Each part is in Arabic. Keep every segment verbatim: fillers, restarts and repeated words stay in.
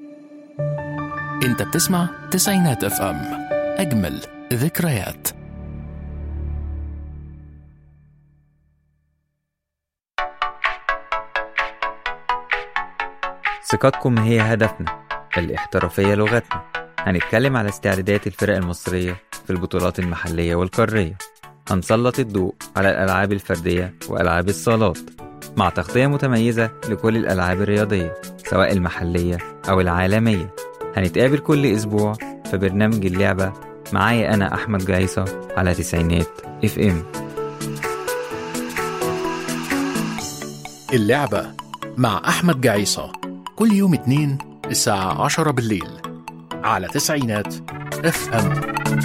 انت بتسمع تسعينات اف ام، اجمل ذكريات. ثقتكم هي هدفنا، الاحترافية لغتنا. هنتكلم على استعدادات الفرق المصرية في البطولات المحلية والقارية. هنسلط الضوء على الألعاب الفردية وألعاب الصالات، مع تغطية متميزة لكل الألعاب الرياضية سواء المحلية أو العالمية. هنتقابل كل أسبوع في برنامج اللعبة، معايا أنا أحمد جعيصة على تسعينات اف ام. اللعبة مع أحمد جعيصة كل يوم اتنين الساعة عشرة بالليل على تسعينات اف ام.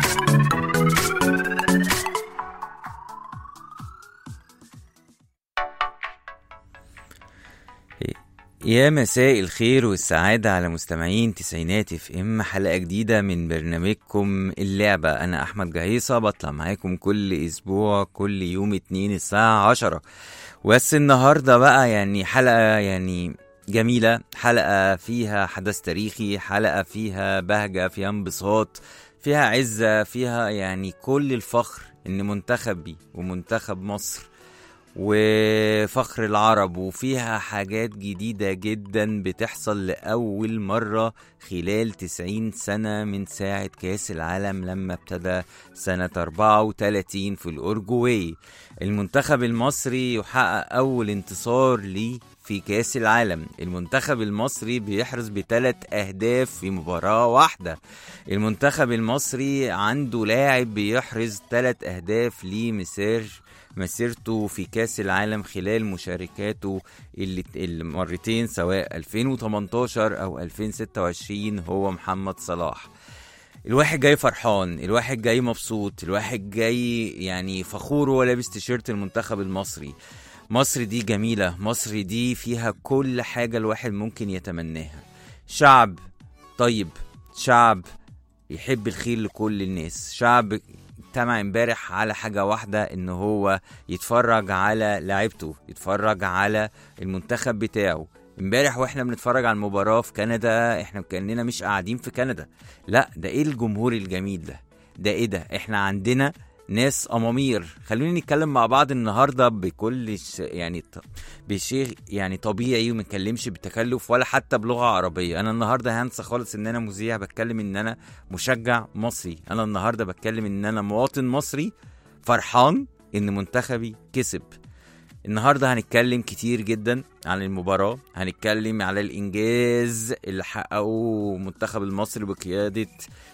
يا مساء الخير والسعادة على مستمعين تسعينات اف ام، حلقة جديدة من برنامجكم اللعبة. أنا أحمد جعيصة بطلع معاكم كل أسبوع كل يوم اتنين الساعة عشرة. بس النهاردة بقى يعني حلقة يعني جميلة، حلقة فيها حدث تاريخي، حلقة فيها بهجة، فيها انبساط، فيها عزة، فيها يعني كل الفخر إن منتخبي ومنتخب مصر وفخر العرب، وفيها حاجات جديدة جدا بتحصل لأول مرة خلال تسعين سنة من ساعة كاس العالم لما ابتدى سنة أربعة وثلاثين في الأورجواي. المنتخب المصري يحقق أول انتصار ليه في كاس العالم. المنتخب المصري بيحرز بثلاث أهداف في مباراة واحدة. المنتخب المصري عنده لاعب بيحرز ثلاث أهداف لمسير مسيرته في كاس العالم خلال مشاركاته اللي المرتين سواء ألفين وتمنتاشر أو ألفين وستة وعشرين هو محمد صلاح. الواحد جاي فرحان، الواحد جاي مبسوط، الواحد جاي يعني فخور ولابس تيشيرت المنتخب المصري. مصر دي جميلة، مصر دي فيها كل حاجة الواحد ممكن يتمناها. شعب طيب، شعب يحب الخير لكل الناس، شعب اجتمع امبارح على حاجة واحدة، ان هو يتفرج على لعيبته، يتفرج على المنتخب بتاعه. امبارح واحنا بنتفرج على المباراة في كندا، احنا كأننا مش قاعدين في كندا. لا، ده ايه الجمهور الجميل ده، ده ايه ده، احنا عندنا ناس أمامير. خلوني نتكلم مع بعض النهاردة بكل ش... يعني ط... بشيء يعني طبيعي، وما نتكلمش بتكلف ولا حتى بلغة عربية. أنا النهاردة هنسى خالص إن أنا مذيع، بتكلم إن أنا مشجع مصري. أنا النهاردة بتكلم إن أنا مواطن مصري فرحان إن منتخبي كسب. النهاردة هنتكلم كتير جدا عن المباراة، هنتكلم على الإنجاز اللي حققه منتخب المصري بقيادة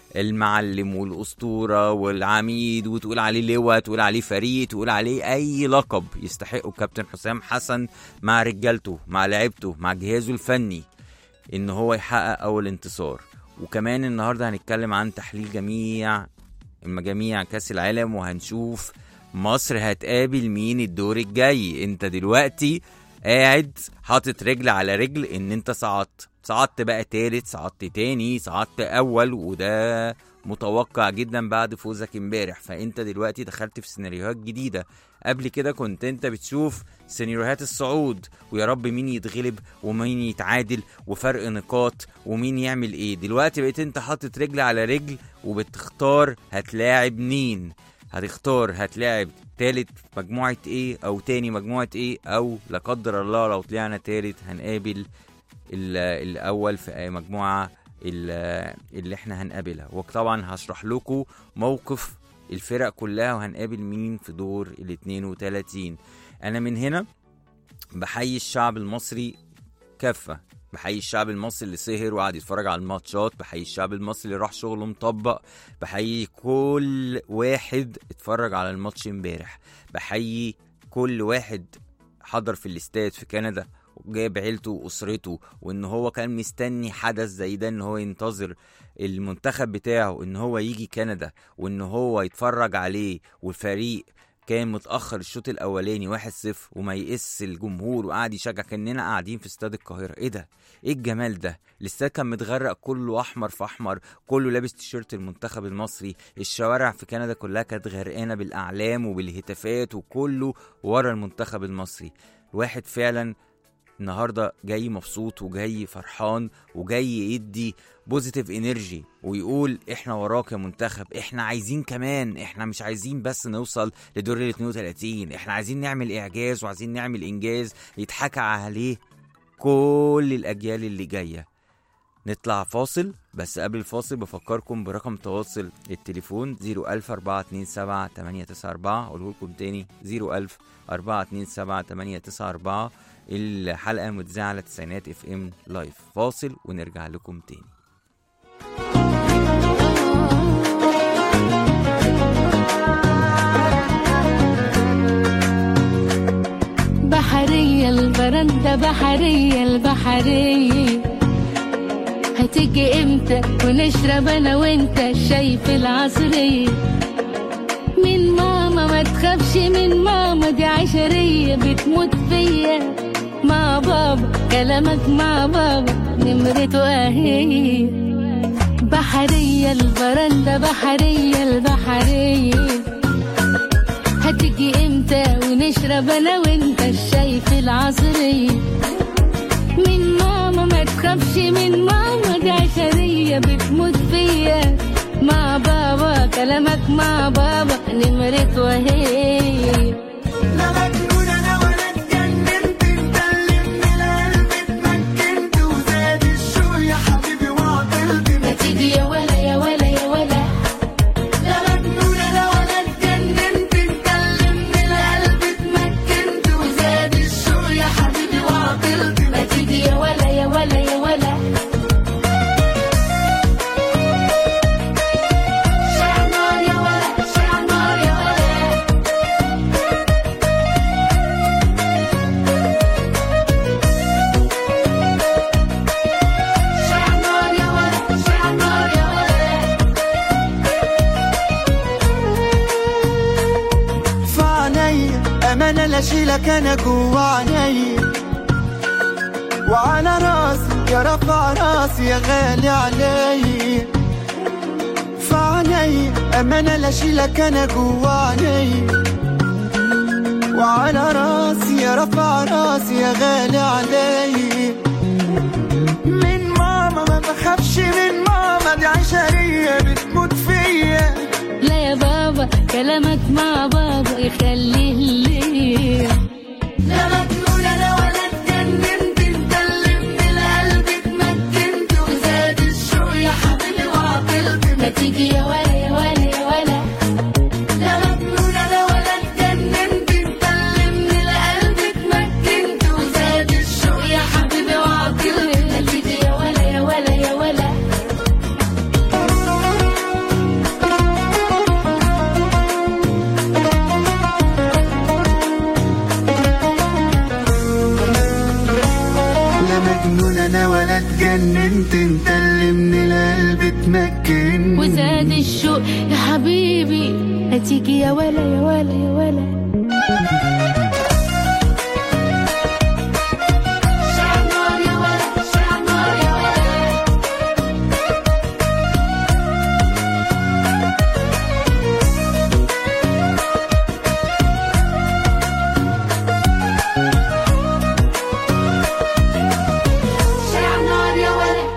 المعلم والأسطورة والعميد، وتقول عليه لواء، تقول عليه فريق، تقول عليه أي لقب يستحقه كابتن حسام حسن مع رجالته، مع لعبته، مع جهازه الفني، إن هو يحقق أول انتصار. وكمان النهاردة هنتكلم عن تحليل جميع المجاميع كاس العالم، وهنشوف مصر هتقابل مين الدور الجاي. انت دلوقتي قاعد حاطط رجل على رجل ان انت صعدت صعدت بقى تالت، صعدت تاني، صعدت اول، وده متوقع جدا بعد فوزك امبارح. فانت دلوقتي دخلت في سيناريوهات جديدة. قبل كده كنت انت بتشوف سيناريوهات الصعود، ويا رب مين يتغلب ومين يتعادل وفرق نقاط ومين يعمل ايه. دلوقتي بقيت انت حاطط رجل على رجل وبتختار هتلاعب مين. هتختار هتلاعب تالت مجموعة ايه او تاني مجموعة ايه، او لا قدر الله لو طلعنا تالت هنقابل الاول في مجموعة اللي احنا هنقابلها. وطبعا هشرح لكم موقف الفرق كلها وهنقابل مين في دور ال اتنين وتلاتين. انا من هنا بحيي الشعب المصري كافة، بحيي الشعب المصري اللي سهر وقعد يتفرج على الماتشات، بحيي الشعب المصري اللي راح شغله مطبق، بحيي كل واحد اتفرج على الماتش امبارح، بحيي كل واحد حضر في الاستاد في كندا وجايب عيلته وأسرته، وإن هو كان مستني حدث زي ده، إن هو ينتظر المنتخب بتاعه إن هو يجي كندا وإن هو يتفرج عليه. والفريق كان متأخر الشوط الأولاني واحد صفر وما يقس الجمهور وقاعد يشجع كأننا قاعدين في استاد القاهرة. إيه ده؟ إيه الجمال ده؟ الاستاد كان متغرق كله أحمر في أحمر، كله لابس تيشيرت المنتخب المصري. الشوارع في كندا كلها كانت غرقانة بالأعلام وبالهتافات، وكله ورا المنتخب المصري. الواحد فعلا النهاردة جاي مبسوط وجاي فرحان وجاي يدي بوزيتيف انرجي ويقول احنا وراك يا منتخب، احنا عايزين كمان، احنا مش عايزين بس نوصل لدور ال اثنين وثلاثين، احنا عايزين نعمل اعجاز وعايزين نعمل انجاز يتحكى عليه كل الاجيال اللي جاية. نطلع فاصل، بس قبل الفاصل بفكركم برقم تواصل التليفون زيرو ألف أربعة اتنين سبعة تمانية تسعة أربعة. أقوله لكم تاني زيرو ألف أربعة اتنين سبعة تمانية تسعة أربعة. الحلقة متذاعة على تسعينات اف ام لايف. فاصل ونرجع لكم تاني. بحرية البرندة، بحرية البحرية، هتيجي امتى ونشرب انا وانت الشاي في العصرية؟ من ماما ما تخافش، من ماما دي عشرية بتموت فيا، مع بابا كلامك مع بابا نمرته اهي. بحرية البرندة، بحرية البحرية، هتيجي امتى ونشرب انا وانت الشاي في العصرية؟ من ماما ما تخافش، من ماما دي عشرية بتموت فيا، مع بابا كلامك مع بابا نمرته وهي. لا مجنون انا ولا اتجننت، انت اللي من القلب اتمكنت وزاد الشوق يا حبيبي وعطلت. ما تيجي يا ولا يا ولا يا ولا. لا مجنون انا ولا اتجننت، انت اللي من القلب اتمكنت وزاد الشوق يا حبيبي وعطلت. ما تيجي يا ولا يا ولا يا ولا. شعنار يا ولا، شعنار يا ولا، شعنار يا ولا، شعنار يا ولا. فعنيا أمانة لا شيلك أنا جوا عينيا، وعلى راسي يا رفع راسي يا غالي عليا. فعنيا أمانة لا شيلك أنا جوا عينيا، وعلى راسي يا رفع راسي يا غالي عليا. من ماما ما بخافش، من ماما دي عشرية بتموت فيا. لا يا بابا كلامك مع بابا يخليه ليا. لا مجنون انا ولا اتجننت، انت اللي من القلب اتمكنت وزاد الشوق يا حبيبي وعطلت. ما تيجي يا ولا يا ولا يا ولا. لا مجنون انا ولا اتجننت، انت اللي من القلب اتمكنت وزاد الشوق يا حبيبي وعطلت. ما تيجي يا ولا يا ولا يا ولا. لا مجنون انا ولا اتجننت، انت اللي من القلب اتمكنت وزاد الشوق يا حبيبي، هتيجي يا ولا يا ولا يا ولا. شعنار يا ولا، شعنار يا ولا. شعنار يا ولا.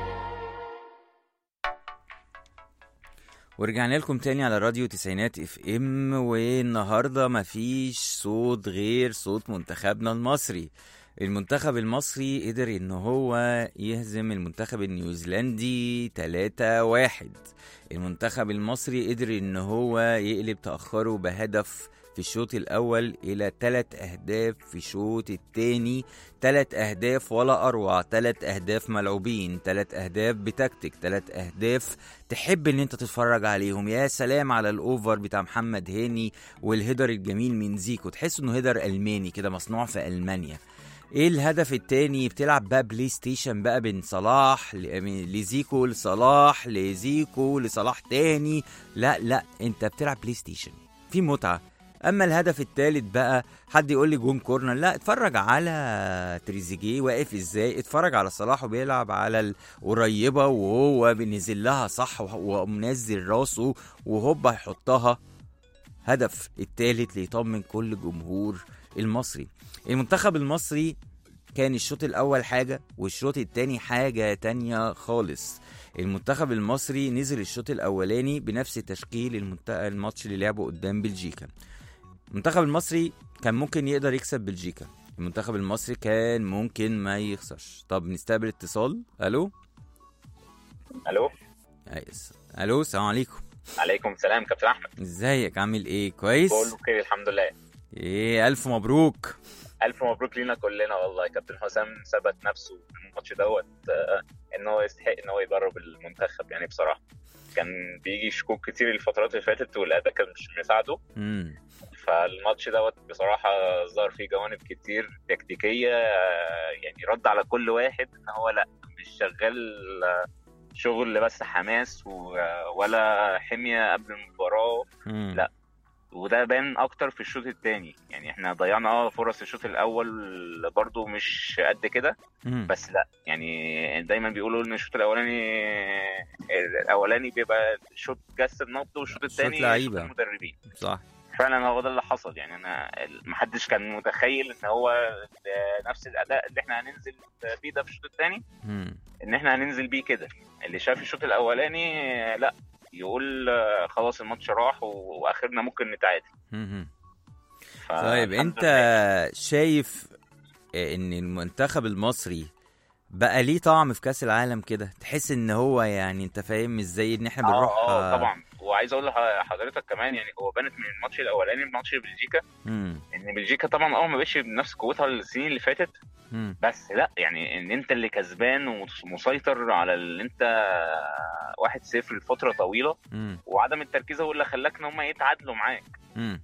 ورجعنا لكم تاني على راديو تسعينات اف ام. والنهارده مفيش صوت غير صوت منتخبنا المصري. المنتخب المصري قدر ان هو يهزم المنتخب النيوزيلندي تلاتة واحد. المنتخب المصري قدر ان هو يقلب تأخره بهدف في الشوط الأول إلى تلات أهداف في الشوط التاني. تلات أهداف ولا أروع، تلات أهداف ملعوبين، تلات أهداف بتكتيك، تلات أهداف تحب إن أنت تتفرج عليهم. يا سلام على الأوفر بتاع محمد هاني والهيدر الجميل من زيكو، تحس إنه هيدر ألماني كده مصنوع في ألمانيا. ايه الهدف التاني؟ بتلعب بقى بلاي ستيشن بقى بين صلاح لزيكو لصلاح لزيكو لصلاح تاني. لا لا انت بتلعب بلاي ستيشن في متعة. اما الهدف الثالث بقى حد يقول لي جون كورنر، لا اتفرج على تريزيجيه واقف ازاي، اتفرج على صلاح وبيلعب على القريبه وهو بينزل لها صح ومنزل راسه وهوب هيحطها. هدف الثالث ليطمن كل جمهور المصري. المنتخب المصري كان الشوط الاول حاجه والشوط التاني حاجه تانية خالص. المنتخب المصري نزل الشوط الاولاني بنفس تشكيل المنت... الماتش اللي لعبه قدام بلجيكا. المنتخب المصري كان ممكن يقدر يكسب بلجيكا، المنتخب المصري كان ممكن ما يخسرش. طب نستقبل اتصال. الو الو عايز الو السلام عليكم. عليكم السلام كابتن احمد، ازيك عامل ايه؟ كويس بقول بخير الحمد لله. ايه الف مبروك. الف مبروك لينا كلنا والله. كابتن حسام ثبت نفسه في الماتش دوت آه ان هو يستحق ان هو يدرب المنتخب يعني. بصراحه كان بيجي شكوك كتير الفترات اللي فاتت والاداء كان مش مساعده. امم فالماتش دوت بصراحه ظهر فيه جوانب كتير تكتيكيه آه يعني رد على كل واحد ان هو لا مش شغال آه شغل بس حماس ولا حمية قبل المباراة. مم. لا، وده بان اكتر في الشوط الثاني. يعني احنا ضيعنا اه فرص الشوط الاول برضو مش قد كده، بس لا يعني دايما بيقولوا ان الشوط الاولاني الاولاني بيبقى شوط جسد نبض والشوط الثاني شوط المدربين. صح فعلا هو ده اللي حصل. يعني انا محدش كان متخيل ان هو نفس الاداء اللي احنا هننزل بيه ده في الشوط الثاني ان احنا هننزل بيه كده. اللي شاف الشوط الاولاني لا يقول خلاص الماتش راح واخرنا ممكن نتعادل. طيب انت شايف ان المنتخب المصري بقى ليه طعم في كاس العالم كده؟ تحس ان هو يعني انت فاهم ازاي ان احنا بنروح اه اه طبعا. وعايز اقول لحضرتك كمان يعني هو بانت من الماتش الاولاني ماتش بلجيكا مم. ان بلجيكا طبعا اه ما بقتش بنفس قوتها السنين اللي فاتت. مم. بس لا يعني ان انت اللي كسبان ومسيطر على اللي انت واحد صفر لفتره طويله. مم. وعدم التركيز هو اللي خلاك ان هم يتعادلوا معاك. مم.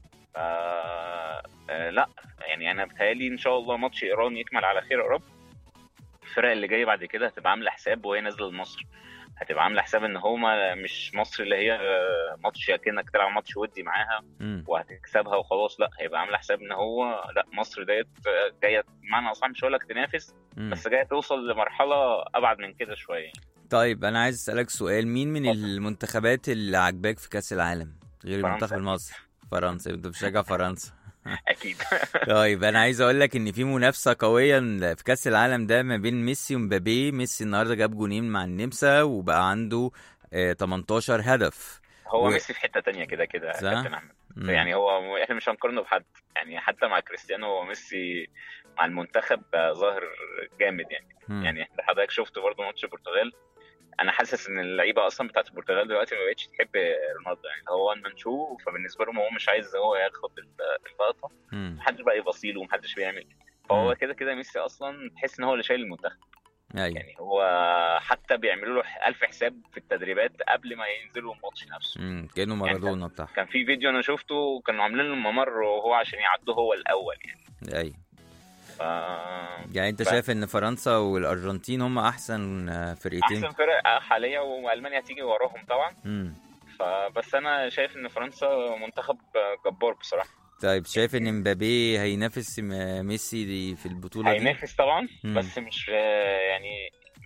آه آه لا يعني انا بتهيألي ان شاء الله ماتش ايران يكمل على خير يا رب. الفرق اللي جايه بعد كده هتبقى عامله حساب وهي نازله لمصر، هتبقى عامله حساب ان هما مش مصر اللي هي ماتش اكنك تلعب ماتش ودي معاها وهتكسبها وخلاص. لا هيبقى عامله حساب ان هو لا مصر ديت جايه بمعنى اصح مش هقول لك تنافس مم. بس جايه توصل لمرحله ابعد من كده شويه. طيب انا عايز اسالك سؤال، مين من أوه. المنتخبات اللي عجباك في كاس العالم غير المنتخب المصري؟ فرنسا. انت بتشجع فرنسا اكيد. طيب انا عايز اقول لك ان في منافسه قويه في كاس العالم ده ما بين ميسي ومبابي. ميسي النهارده جاب جونين مع النمسا وبقى عنده اه تمنتاشر هدف. هو و... ميسي في حته تانية كده كده كابتن احمد. يعني هو احنا مش هنقارنه بحد يعني، حتى مع كريستيانو وميسي مع المنتخب ظاهر جامد يعني. م. يعني حضرتك شفت برضه ماتش البرتغال، انا حاسس ان اللعيبه اصلا بتاعت البرتغال دلوقتي ما بقتش تحب رونالدو. يعني هو ان منشو فبالنسبه لهم هو مش عايز هو ياخد اللقطه، محدش بقى يبصيله ومحدش بيعمل. فهو كده كده ميسي اصلا تحس ان هو اللي شايل المنتخب. أي. يعني هو حتى بيعملوا له ألف حساب في التدريبات قبل ما ينزلوا الماتش نفسه. امم كانه مارادونا يعني بتاع. كان في فيديو انا شفته كانوا عاملين له ممر وهو عشان يعدوا هو الاول يعني. اي ف... يعني انت ف... شايف ان فرنسا والارجنتين هم احسن فرقتين؟ احسن فرق حاليا، والمانيا هتيجي وراهم طبعا. امم فبس انا شايف ان فرنسا منتخب جبار بصراحه. طيب شايف ان مبابي هينافس ميسي في البطوله دي؟ هينافس طبعا. مم. بس مش يعني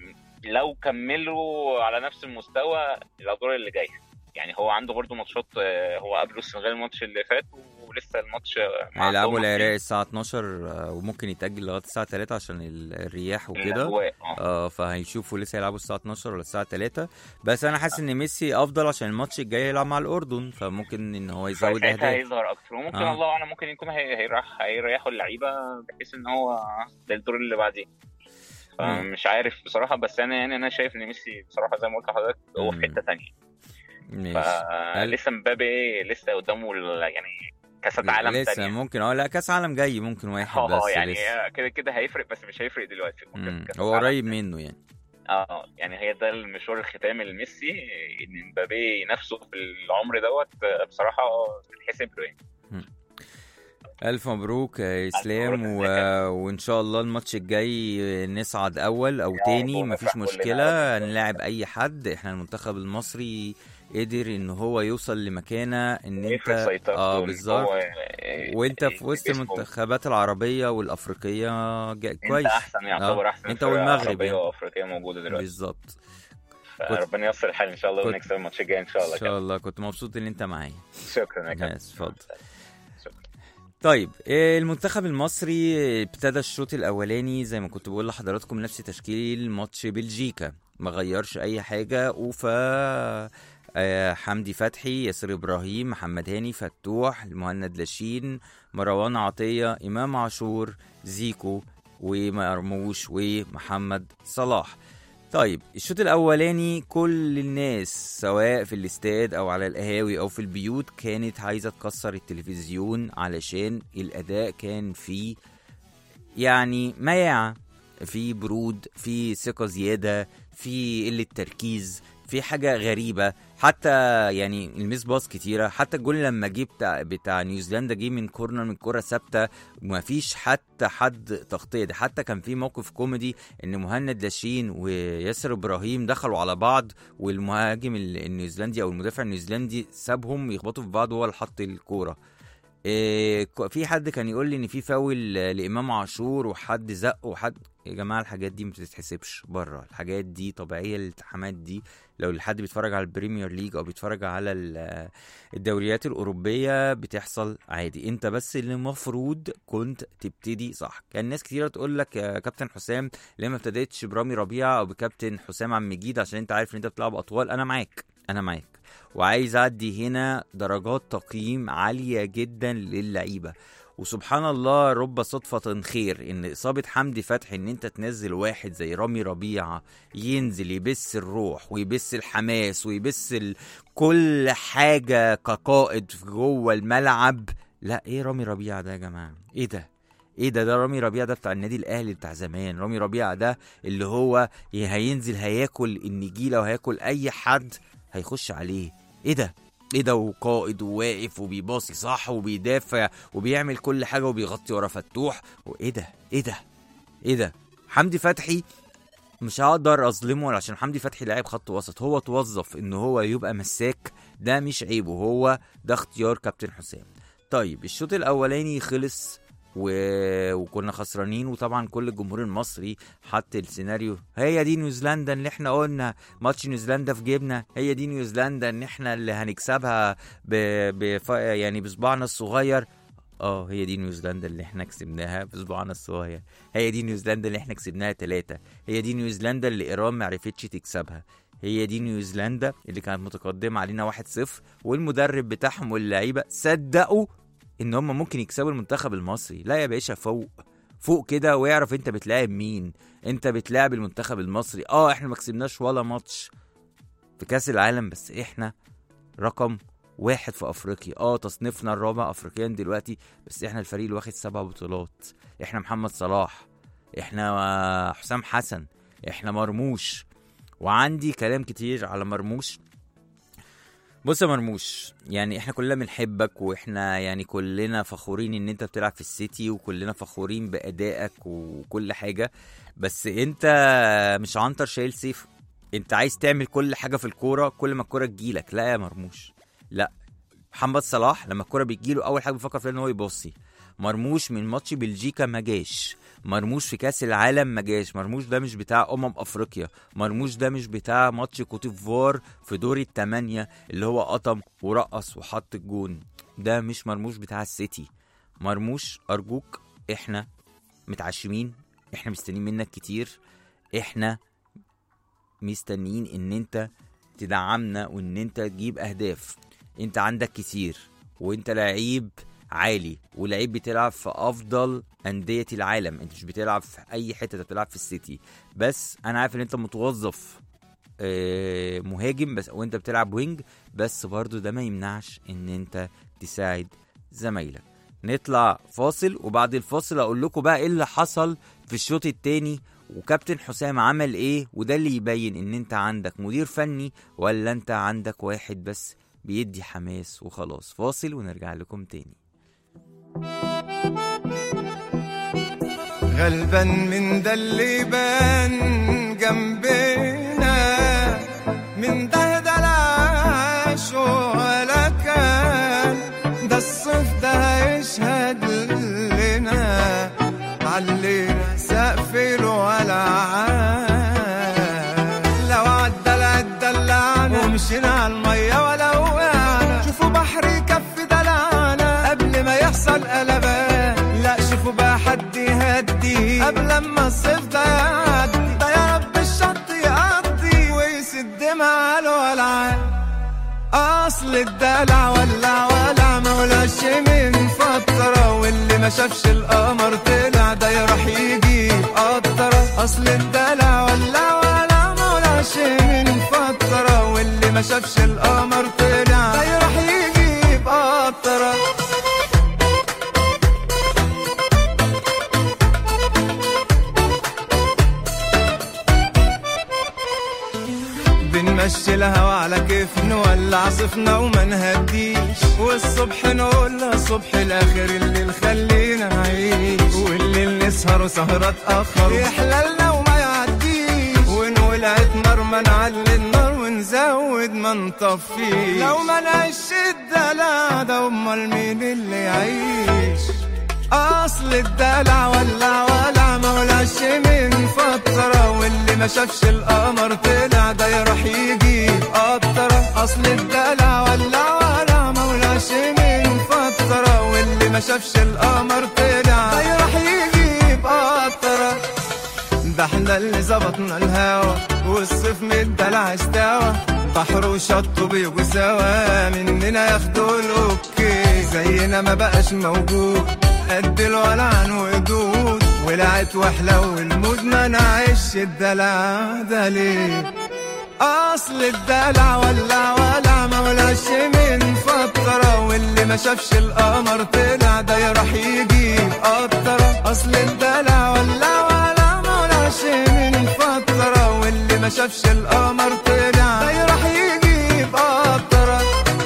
لو كملوا على نفس المستوى الادوار اللي جايه. يعني هو عنده برضو ماتشات، هو قبله السنغال الماتش اللي فات ولسه الماتش هيلعبوا العراق الساعه اتناشر وممكن يتاجل لغايه الساعه تلاتة عشان الرياح وكده. اه فهيشوفوا لسه هيلعبوا الساعه اتناشر ولا الساعه تلاتة. بس انا حاسس ان ميسي افضل عشان الماتش الجاي هيلعب مع الاردن، فممكن ان هو يزود اهداف هيظهر اكتر. وممكن آه. الله اعلم ممكن يكون هيريح هيريحوا اللعيبه بحيث ان هو ده الدور اللي بعديه. مش عارف بصراحه. بس انا يعني انا شايف ان ميسي بصراحه زي ما قلت لحضرتك هو في حته ثانيه. لسه مبابي لسه قدامه يعني كاس عالم لسه تانية. ممكن اه لا كاس عالم جاي ممكن واحد بس اه يعني كده كده هيفرق بس مش هيفرق دلوقتي. هو قريب منه يعني. اه يعني هي ده المشوار الختامي لميسي ان مبابي نفسه في العمر دوت بصراحه بتحسب له يعني. ألف مبروك يا إسلام و... وإن شاء الله الماتش الجاي نصعد أول أو تاني مفيش مشكلة، نلاعب أي حد. إحنا المنتخب المصري قدر إن هو يوصل لمكانة إن أنت آه بالظبط وأنت في وسط المنتخبات العربية والأفريقية جا... كويس. أنت أحسن يعتبر آه. أحسن أنت والمغرب عربية وأفريقية موجودة دلوقتي بالظبط. ربنا ييسر الحال إن شاء الله ونكسب الماتش الجاي إن شاء الله. إن شاء الله. كنت مبسوط إن أنت معايا. شكرا يا كابتن. اتفضل. طيب المنتخب المصري ابتدى الشوط الاولاني زي ما كنت بقول لحضراتكم نفس تشكيل ماتش بلجيكا، ما غيرش اي حاجه. وفا حمدي فتحي، ياسر ابراهيم، محمد هاني، فتوح، مهند لاشين، مروان عطيه، امام عاشور، زيكو، ومرموش، ومحمد صلاح. طيب الشوط الاولاني كل الناس سواء في الاستاد او على القهاوي او في البيوت كانت عايزه تكسر التلفزيون علشان الاداء كان فيه يعني مياعه، في برود، في ثقه زياده، في قله تركيز، في حاجه غريبه. حتى يعني الميس باص كتيره، حتى الجول لما جه بتاع, بتاع نيوزيلندا جه من كورنر، من كره ثابته، ما فيش حتى حد تغطيه. ده حتى كان في موقف كوميدي ان مهند لاشين وياسر ابراهيم دخلوا على بعض، والمهاجم النيوزيلندي او المدافع النيوزيلندي سابهم يخبطوا في بعض وهو اللي حط الكوره. إيه في حد كان يقول لي ان في فاول لامام عاشور وحد زق وحد. يا جماعه الحاجات دي ما بتتحسبش بره، الحاجات دي طبيعيه. الالتحامات دي لو الحد بيتفرج على البريمير ليج او بيتفرج على الدوريات الاوروبيه بتحصل عادي. انت بس اللي المفروض كنت تبتدي صح. كان ناس كتيره تقول لك يا كابتن حسام ليه ما ابتديتش برامي ربيعه او بكابتن حسام عم مجيد عشان انت عارف ان انت بتلعب اطوال. انا معاك انا معاك وعايز اعدي هنا درجات تقييم عاليه جدا للعيبه. وسبحان الله رب صدفة خير ان اصابة حمدي فتحي ان انت تنزل واحد زي رامي ربيعة ينزل يبث الروح ويبث الحماس ويبث ال... كل حاجة كقائد جوه الملعب. لا ايه رامي ربيعة ده يا جماعة؟ ايه ده ايه ده ده رامي ربيعة ده بتاع النادي الاهلي بتاع زمان. رامي ربيعة ده اللي هو هينزل هياكل النجيلة وهياكل اي حد هيخش عليه. ايه ده ايه ده وقائد وواقف وبيباصي صح وبيدافع وبيعمل كل حاجه وبيغطي ورا فتوح. وايه ده ايه ده ايه ده حمدي فتحي مش هقدر اظلمه عشان حمدي فتحي لاعب خط وسط، هو توظف ان هو يبقى مساك، ده مش عيبه، هو ده اختيار كابتن حسام. طيب الشوط الاولاني خلص و... وكنا خسرانين، وطبعا كل الجمهور المصري حط السيناريو هي دي نيوزيلندا اللي احنا قلنا ماتش نيوزيلندا في جيبنا، هي دي نيوزيلندا ان احنا اللي هنكسبها ب... ب... يعني بصباعنا الصغير. اه هي دي نيوزيلندا اللي احنا كسبناها بصباعنا الصغير، هي دي نيوزيلندا اللي احنا كسبناها ثلاثة، هي دي نيوزيلندا اللي ايران ما عرفتش تكسبها، هي دي نيوزيلندا اللي كانت متقدمة علينا واحد صفر والمدرب بتاعهم واللعيبة صدقوا ان هم ممكن يكسبوا المنتخب المصري. لا يا باشا، فوق فوق كده ويعرف انت بتلاعب مين. انت بتلاعب المنتخب المصري. اه احنا ما كسبناش ولا ماتش في كاس العالم، بس احنا رقم واحد في افريقيا. اه تصنيفنا الرابع افريقيا دلوقتي، بس احنا الفريق اللي واخد سبع بطولات. احنا محمد صلاح، احنا حسام حسن، احنا مرموش. وعندي كلام كتير على مرموش. بص يا مرموش، يعني احنا كلنا بنحبك واحنا يعني كلنا فخورين ان انت بتلعب في السيتي وكلنا فخورين بأدائك وكل حاجة، بس انت مش عنتر شايل سيف. انت عايز تعمل كل حاجة في الكورة كل ما الكورة تجيلك. لا يا مرموش، لا. محمد صلاح لما الكورة بتجيله اول حاجة بيفكر فيها ان هو يبصي. مرموش من ماتش بلجيكا ما جاش، مرموش في كاس العالم ما جاش، مرموش ده مش بتاع امم افريقيا، مرموش ده مش بتاع ماتش كوتيفوار في دور الثمانية اللي هو قطم ورقص وحط الجون. ده مش مرموش بتاع السيتي. مرموش ارجوك، احنا متعشمين، احنا مستنيين منك كتير، احنا مستنيين ان انت تدعمنا وان انت تجيب اهداف. انت عندك كتير وانت لعيب عالي ولعيب بتلعب في افضل انديه العالم. انت مش بتلعب في اي حته، انت بتلعب في السيتي. بس انا عارف ان انت متوظف مهاجم بس وانت بتلعب وينج، بس برضو ده ما يمنعش ان انت تساعد زمايلك. نطلع فاصل وبعد الفاصل اقول لكم بقى ايه اللي حصل في الشوط الثاني وكابتن حسام عمل ايه، وده اللي يبين ان انت عندك مدير فني ولا انت عندك واحد بس بيدي حماس وخلاص. فاصل ونرجع لكم تاني. غلبان من ده اللي بان جنبنا، من ده ده العاش ولا كان، ده الصيف ده هيشهد لنا علينا سقف الولعان. لو عدى العدى اللعنة ومشينا على المية ولا وقعنا، شوفوا بحر كف دلعنا قبل ما يحصل قلبان. لما الصيف ده يعدي ده يا رب الشط يقضي ويسد ماله العاد. اصل الدلع ولع ولع مولاش من فترة واللي ما شافش القمر طلع ده يروح يجيب قطرة. اصل الدلع ولع ولع مولاش من فترة واللي ما شافش القمر طلع ده يروح يجيب قطرة. بنمشي الهوا على كيف نولع صفنا وما نهديش والصبح نقولها صبح الاخر اللي خلينا نعيش واللي نسهر سهرة تأخر يحللنا وما يعديش ونولعت نار ما نعلي النار ونزود ما نطفيش. لو ما نعيش الدلع ده امال مين اللي يعيش؟ اصل الدلع ولع ولع مولاش من فترة واللي ما شافش القمر طلع ده يروح يجيب قطرة. اصل الدلع ولع ولع مولاش من فترة واللي ما شافش القمر طلع ده يروح يجيب قطرة. ده احنا اللي زبطنا الهوا والصيف من الدلع استوى بحر وشط وبيجوا سوا مننا ياخدوا الاوكي زينا ما بقاش موجود قد الولعان وجود ولعت وحلو المود ما نعيش الدلع ده ليه؟ اصل الدلع ولع ولع مولاش من فترة واللي ما شافش القمر طلع ده يروح يجيب قطرة. اصل الدلع ولع ولع مولاش من فترة واللي ما شافش القمر طلع ده يروح يجيب قطرة.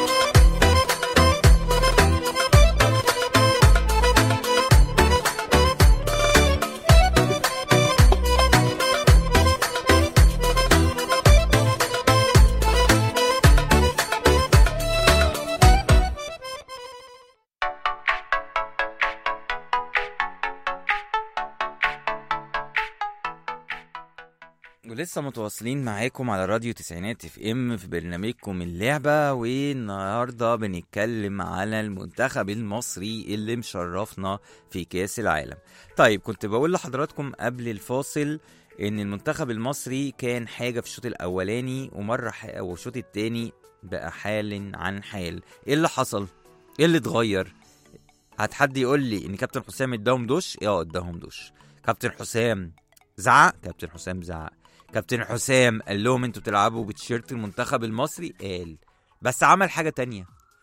ولسه متواصلين معاكم على راديو تسعينات اف ام في برنامجكم اللعبة، والنهاردة بنتكلم على المنتخب المصري اللي مشرفنا في كاس العالم. طيب كنت بقول لحضراتكم قبل الفاصل ان المنتخب المصري كان حاجة في الشوط الاولاني ومرة حاجة والشوط التاني بقى حال عن حال. ايه اللي حصل؟ ايه اللي اتغير؟ هتحد يقول لي ان كابتن حسام اداهم دوش؟ اه اداهم دوش. كابتن حسام زعق؟ كابتن حسام زعق. كابتن حسام قال لهم انتوا بتلعبوا بتيشيرت المنتخب المصري؟ قال. بس عمل حاجة تانية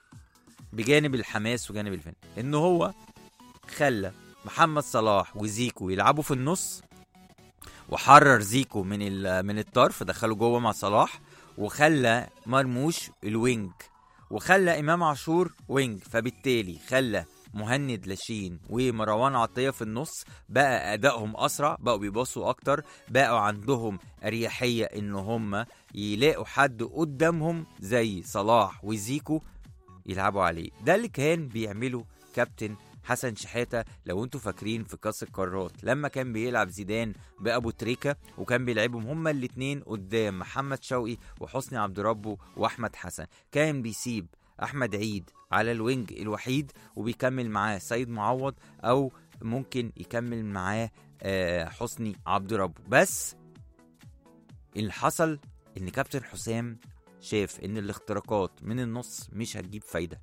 بجانب الحماس وجانب الفن، ان هو خلى محمد صلاح وزيكو يلعبوا في النص وحرر زيكو من من الطرف دخله جوه مع صلاح، وخلى مرموش الوينج وخلى امام عاشور وينج، فبالتالي خلى مهند لاشين ومروان عطية في النص. بقى ادائهم اسرع، بقوا بيباصوا اكتر، بقوا عندهم اريحية ان هم يلاقوا حد قدامهم زي صلاح وزيكو يلعبوا عليه. ده اللي كان بيعمله كابتن حسن شحاتة. لو انتوا فاكرين في كاس القارات لما كان بيلعب زيدان بأبو تريكة وكان بيلعبهم هما الاتنين قدام محمد شوقي وحسني عبد ربه واحمد حسن، كان بيسيب احمد عيد على الوينج الوحيد وبيكمل معاه سيد معوض او ممكن يكمل معاه حسني عبد ربه. بس اللي حصل ان كابتن حسام شاف ان الاختراقات من النص مش هتجيب فايدة،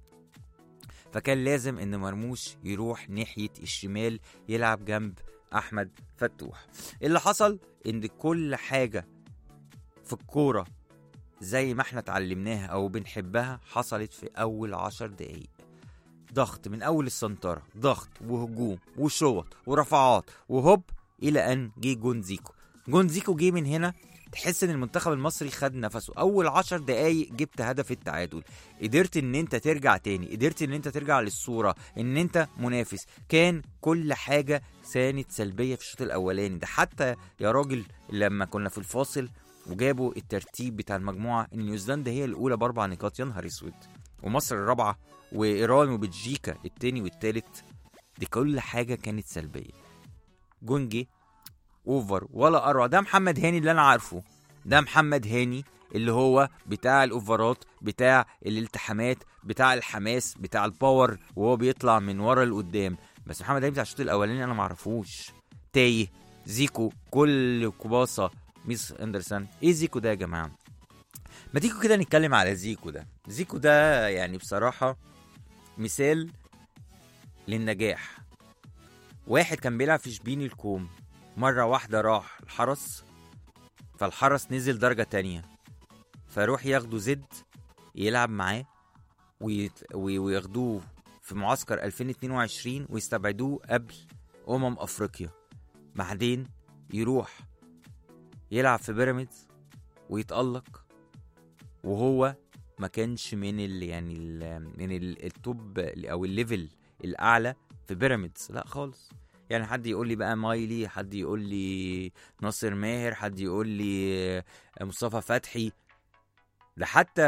فكان لازم ان مرموش يروح ناحية الشمال يلعب جنب احمد فتوح. اللي حصل ان كل حاجة في الكورة زي ما احنا اتعلمناها او بنحبها حصلت في اول عشر دقايق. ضغط من اول السنترة، ضغط وهجوم وشوط ورفعات وهوب الى ان جه جون زيكو. جون زيكو جه من هنا تحس ان المنتخب المصري خد نفسه. اول عشر دقايق جبت هدف التعادل، قدرت ان انت ترجع تاني، قدرت ان انت ترجع للصورة ان انت منافس. كان كل حاجة كانت سلبية في الشوط الاولاني ده. حتى يا راجل لما كنا في الفاصل وجابوا الترتيب بتاع المجموعة ان نيوزيلندا هي الاولى باربع نقاط، يا نهار اسود، ومصر الرابعة وايران وبلجيكا التاني والتالت. دي كل حاجة كانت سلبية. جونجي اوفر ولا اروع. ده محمد هاني اللي انا عارفه، ده محمد هاني اللي هو بتاع الاوفرات، بتاع الالتحامات، بتاع الحماس، بتاع الباور وهو بيطلع من ورا لقدام. بس محمد هاني بتاع الشوط الاولاني انا معرفوش، تايه زيكو كل كباصة ميس اندرسون. ايه زيكو ده يا جماعة؟ ما تيجوا كده نتكلم على زيكو ده. زيكو ده يعني بصراحة مثال للنجاح. واحد كان بيلعب في شبين الكوم، مرة واحدة راح الحرس، فالحرس نزل درجة تانية، فروح ياخدوا زد يلعب معاه ويت... وياخدوه في معسكر ألفين واتنين وعشرين ويستبعدوه قبل أمم أفريقيا. بعدين يروح يلعب في بيراميدز ويتألق، وهو ما كانش من ال يعني ال من ال التوب او الليفل الاعلى في بيراميدز، لا خالص. يعني حد يقول لي بقى مايلي، حد يقول لي ناصر ماهر، حد يقول لي مصطفى فتحي، ده حتى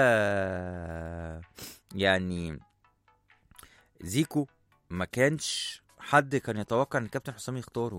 يعني زيكو ما كانش حد كان يتوقع ان كابتن حسام يختاره.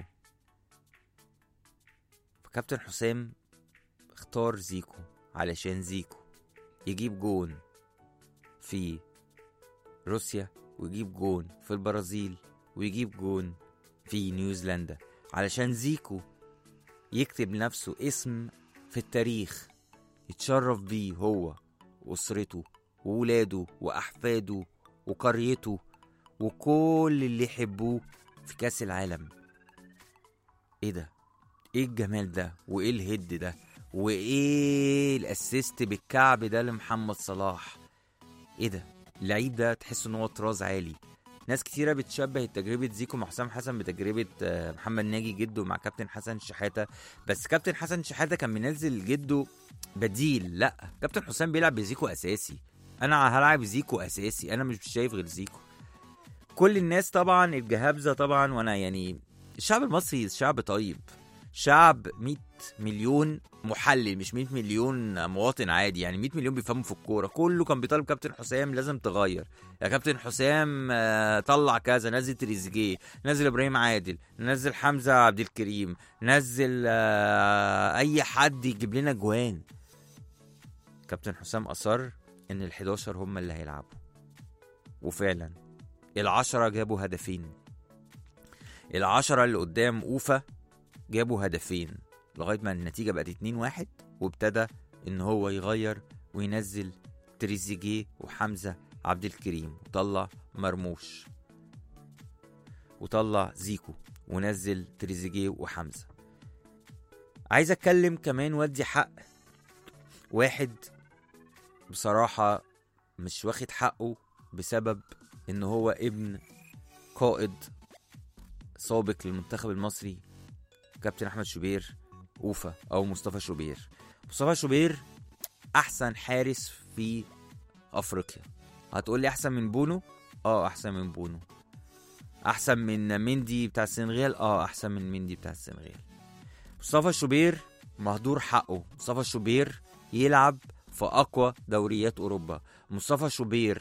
فكابتن حسام اختار زيكو علشان زيكو يجيب جون في روسيا، ويجيب جون في البرازيل، ويجيب جون في نيوزيلندا، علشان زيكو يكتب نفسه اسم في التاريخ يتشرف بيه هو وأسرته وولاده وأحفاده وقريته وكل اللي يحبوه في كاس العالم. ايه ده؟ ايه الجمال ده؟ وايه الهد ده؟ وايه الاسيست بالكعب ده لمحمد صلاح؟ ايه ده؟ اللعيب ده تحس ان هو طراز عالي. ناس كتيره بتشبه تجربه زيكو مع حسام حسن بتجربه محمد ناجي جده مع كابتن حسن شحاته، بس كابتن حسن شحاته كان منزل جده بديل، لا كابتن حسام بيلعب بزيكو اساسي. انا هلعب زيكو اساسي، انا مش شايف غير زيكو. كل الناس طبعا الجهابزه طبعا، وانا يعني الشعب المصري شعب طيب، شعب مية مليون محلل، مش مية مليون مواطن عادي، يعني مية مليون بيفهموا في الكوره. كله كان بيطالب كابتن حسام لازم تغير يا كابتن حسام، طلع كذا، نزل تريزيجيه، نزل ابراهيم عادل، نزل حمزه عبد الكريم، نزل اي حد يجيب لنا جوان. كابتن حسام اصر ان الحداشر هم اللي هيلعبوا، وفعلا العشرة جابوا هدفين. العشرة اللي قدام اوفا جابوا هدفين لغاية ما النتيجة بقت اتنين واحد، وابتدى ان هو يغير وينزل تريزيجيه وحمزة عبد الكريم، وطلع مرموش وطلع زيكو ونزل تريزيجيه وحمزة. عايز اتكلم كمان ودي حق واحد بصراحة مش واخد حقه بسبب ان هو ابن قائد سابق للمنتخب المصري كابتن احمد شوبير اوفا او مصطفى شوبير. مصطفى شوبير احسن حارس في افريقيا. هتقولي احسن من بونو؟ اه احسن من بونو. احسن من مندي بتاع السنغال؟ اه احسن من مندي بتاع السنغال. مصطفى شوبير مهدور حقه. مصطفى شوبير يلعب في اقوى دوريات اوروبا. مصطفى شوبير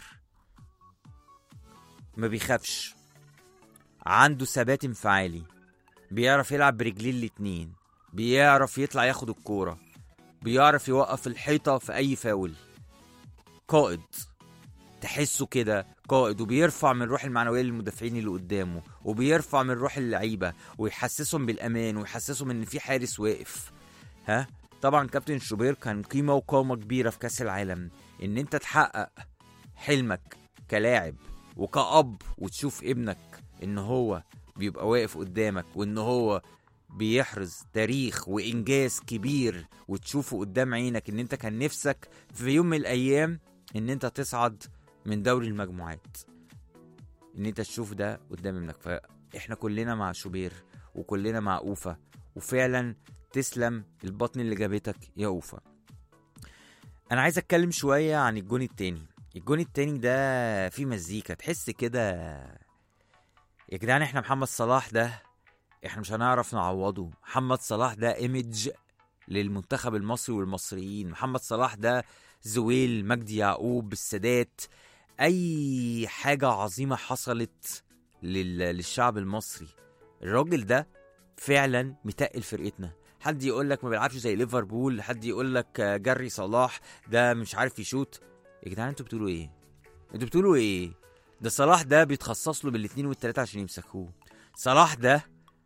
ما بيخافش، عنده ثبات انفعالي، بيعرف يلعب برجلين الاتنين، بيعرف يطلع ياخد الكورة، بيعرف يوقف الحيطة في اي فاول. قائد، تحسه كده قائد، وبيرفع من روح المعنوية للمدافعين اللي قدامه، وبيرفع من روح اللعيبة ويحسسهم بالامان ويحسسهم ان في حارس واقف. ها طبعا كابتن شوبير كان قيمة وقامة كبيرة في كاس العالم. ان انت تحقق حلمك كلاعب وكأب، وتشوف ابنك ان هو بيبقى واقف قدامك، وان هو بيحرز تاريخ وانجاز كبير، وتشوفه قدام عينك ان انت كان نفسك في يوم من الايام ان انت تصعد من دوري المجموعات، ان انت تشوف ده قدام ابنك. فاحنا كلنا مع شوبير وكلنا مع اوفا، وفعلا تسلم البطن اللي جابتك يا اوفا. انا عايز اتكلم شوية عن الجون التاني. الجون التاني ده فيه مزيكا، تحس كده يا جدعان احنا محمد صلاح ده احنا مش هنعرف نعوضه. محمد صلاح ده ايمج للمنتخب المصري والمصريين. محمد صلاح ده زويل، مجدي يعقوب، السادات، اي حاجة عظيمة حصلت للشعب المصري. الراجل ده فعلا متقل فرقتنا. حد يقولك ما بيلعبش زي ليفربول، حد يقولك جري صلاح ده مش عارف يشوت. يا جدعان انتوا بتقولوا ايه؟ انتوا بتقولوا ايه؟ ده صلاح ده بيتخصص له بالاتنين والتلاتة عشان يمسكوه. صلاح ده